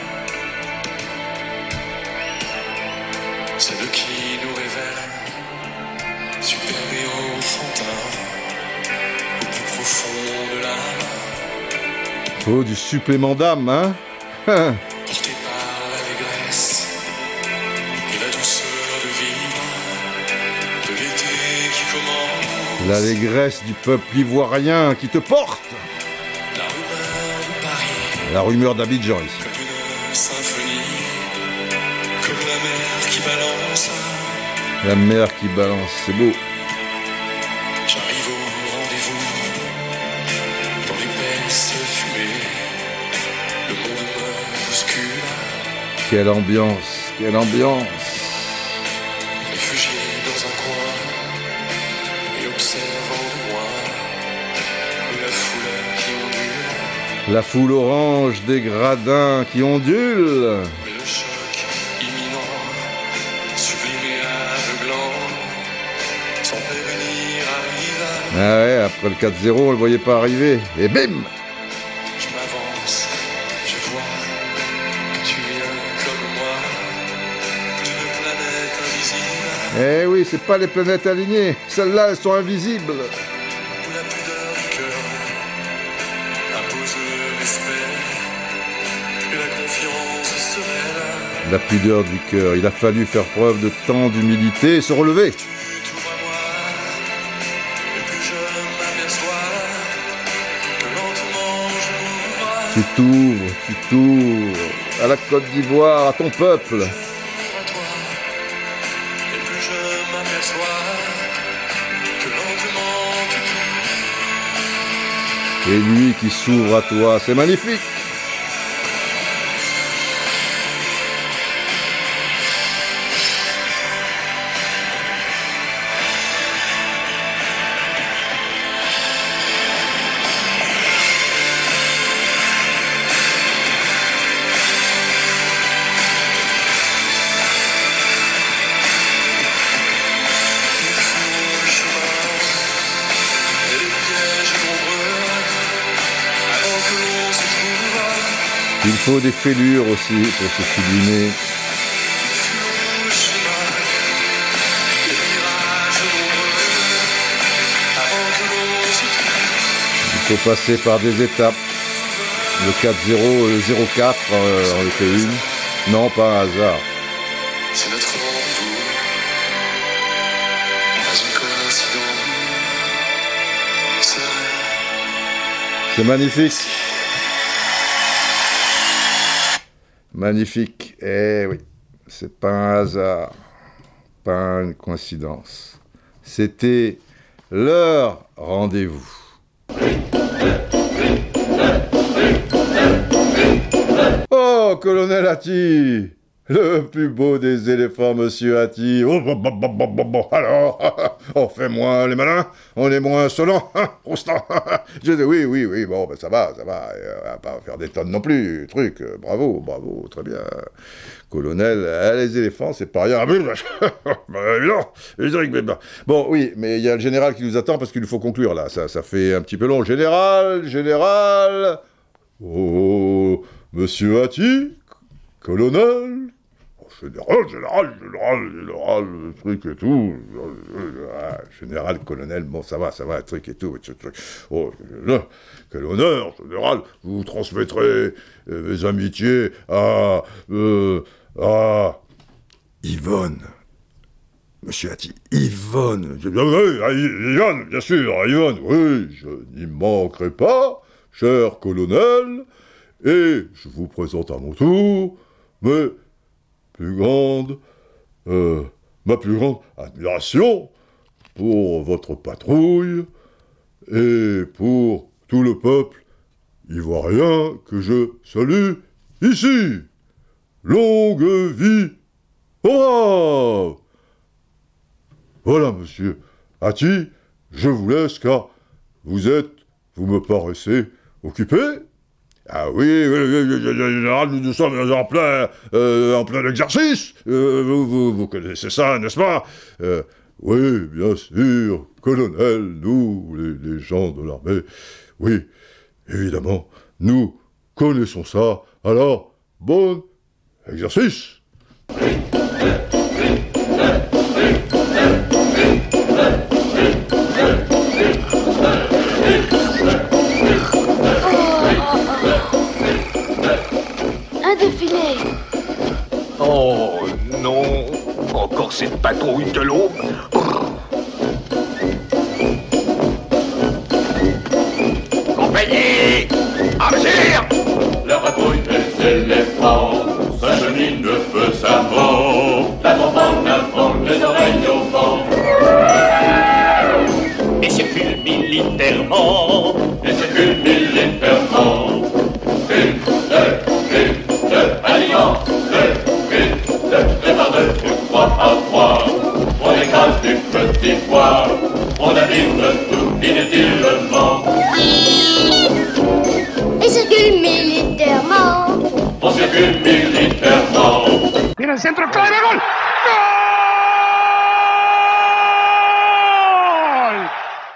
celle qui nous révèle superbe et enfantin au plus profond de l'âme. Faut du supplément d'âme, hein? Porté par l'allégresse et la douceur de vivre de l'été qui commence. L'allégresse du peuple ivoirien qui te porte. La rumeur de Paris, La rumeur d'Abidjan ici. comme une symphonie, comme la mer qui balance. La mer qui balance, c'est beau. J'arrive au rendez-vous dans l'épaisse fumée. Le monde me bouscule, Quelle ambiance, quelle ambiance. réfugié dans un coin et observant de loin la foule qui ondule. La foule orange des gradins qui ondulent. Mais le choc imminent, sublime et aveuglant, sans prévenir arrive. Ah ouais, après le quatre zéro, on le voyait pas arriver. Et bim! Je m'avance, je vois que tu viens comme moi d'une planète invisible Eh oui, c'est pas les planètes alignées. Celles-là, elles sont invisibles. où la pudeur du cœur impose le respect et la confiance sereine. La pudeur du cœur. Il a fallu faire preuve de tant d'humilité et se relever. Tu t'ouvres à moi et plus je m'aperçois que lentement je m'ouvre. Tu t'ouvres, tu t'ouvres à la Côte d'Ivoire, à ton peuple. À toi, et plus je m'aperçois que lentement tu Et lui qui s'ouvre à toi, c'est magnifique. le chemin et les pièges nombreux avant que l'on se trouve. Il faut des fêlures aussi pour se sublimer. Le chemin et les virages nombreux avant que l'on se trouve. Il faut passer par des étapes. Le quatre zéro, le zéro quatre euh, en était une. Non, pas un hasard. C'est notre rendez-vous, pas une coïncidence. C'est magnifique. Magnifique. Eh oui, c'est pas un hasard, pas une coïncidence. C'était leur rendez-vous. Oh, colonel Hattie, le plus beau des éléphants, monsieur Hattie. Oh, bon, bon, bon, bon, bon, bon. Alors, on fait moins les malins, on est moins insolents, hein, Roustan. Je dis oui, oui, oui, bon, ben ça va, ça va, euh, on va pas faire des tonnes non plus, truc, euh, bravo, bravo, très bien. Colonel, euh, les éléphants, c'est pas rien. Bah, évidemment, Frédéric Weber. Bon, oui, mais il y a le général qui nous attend parce qu'il nous faut conclure, là, ça, ça fait un petit peu long. Général, général... Oh, monsieur Hattie, colonel, oh, général, général, général, général, le truc et tout, ah, général, colonel, bon, ça va, ça va, truc et tout, oh, quel honneur, général, vous transmettrez euh, mes amitiés à, euh, à Yvonne. Monsieur Hattie, Yvonne, oui, Yvonne, bien sûr, Yvonne, oui, je n'y manquerai pas, cher colonel, et je vous présente à mon tour mes plus grandes, euh, ma plus grande admiration pour votre patrouille et pour tout le peuple ivoirien que je salue ici. Longue vie aux braves. Voilà, monsieur Hattie, je vous laisse car vous êtes, vous me paraissez occupé. Ah oui, général, nous, nous sommes en plein, euh, en plein exercice. Euh, vous, vous, vous connaissez ça, n'est-ce pas? euh, Oui, bien sûr, colonel, nous, les, les gens de l'armée. Oui, évidemment, nous connaissons ça. Alors, bon exercice. Un défilé. Oh non, encore cette patrouille de l'eau. Compagnie, Amzir. La patrouille des éléphants s'achemine de feu savant. La pompe en avant, les oreilles au vent. Et circule militairement. Et circule militairement. Une, deux, une, deux, alliance. Deux, une, deux, deux par deux, ou trois par trois. On écrase du petit pois. On abîme tout inutilement. Et circule militairement. On circule militairement. Tira el centro, clave, gol. ¡Gol!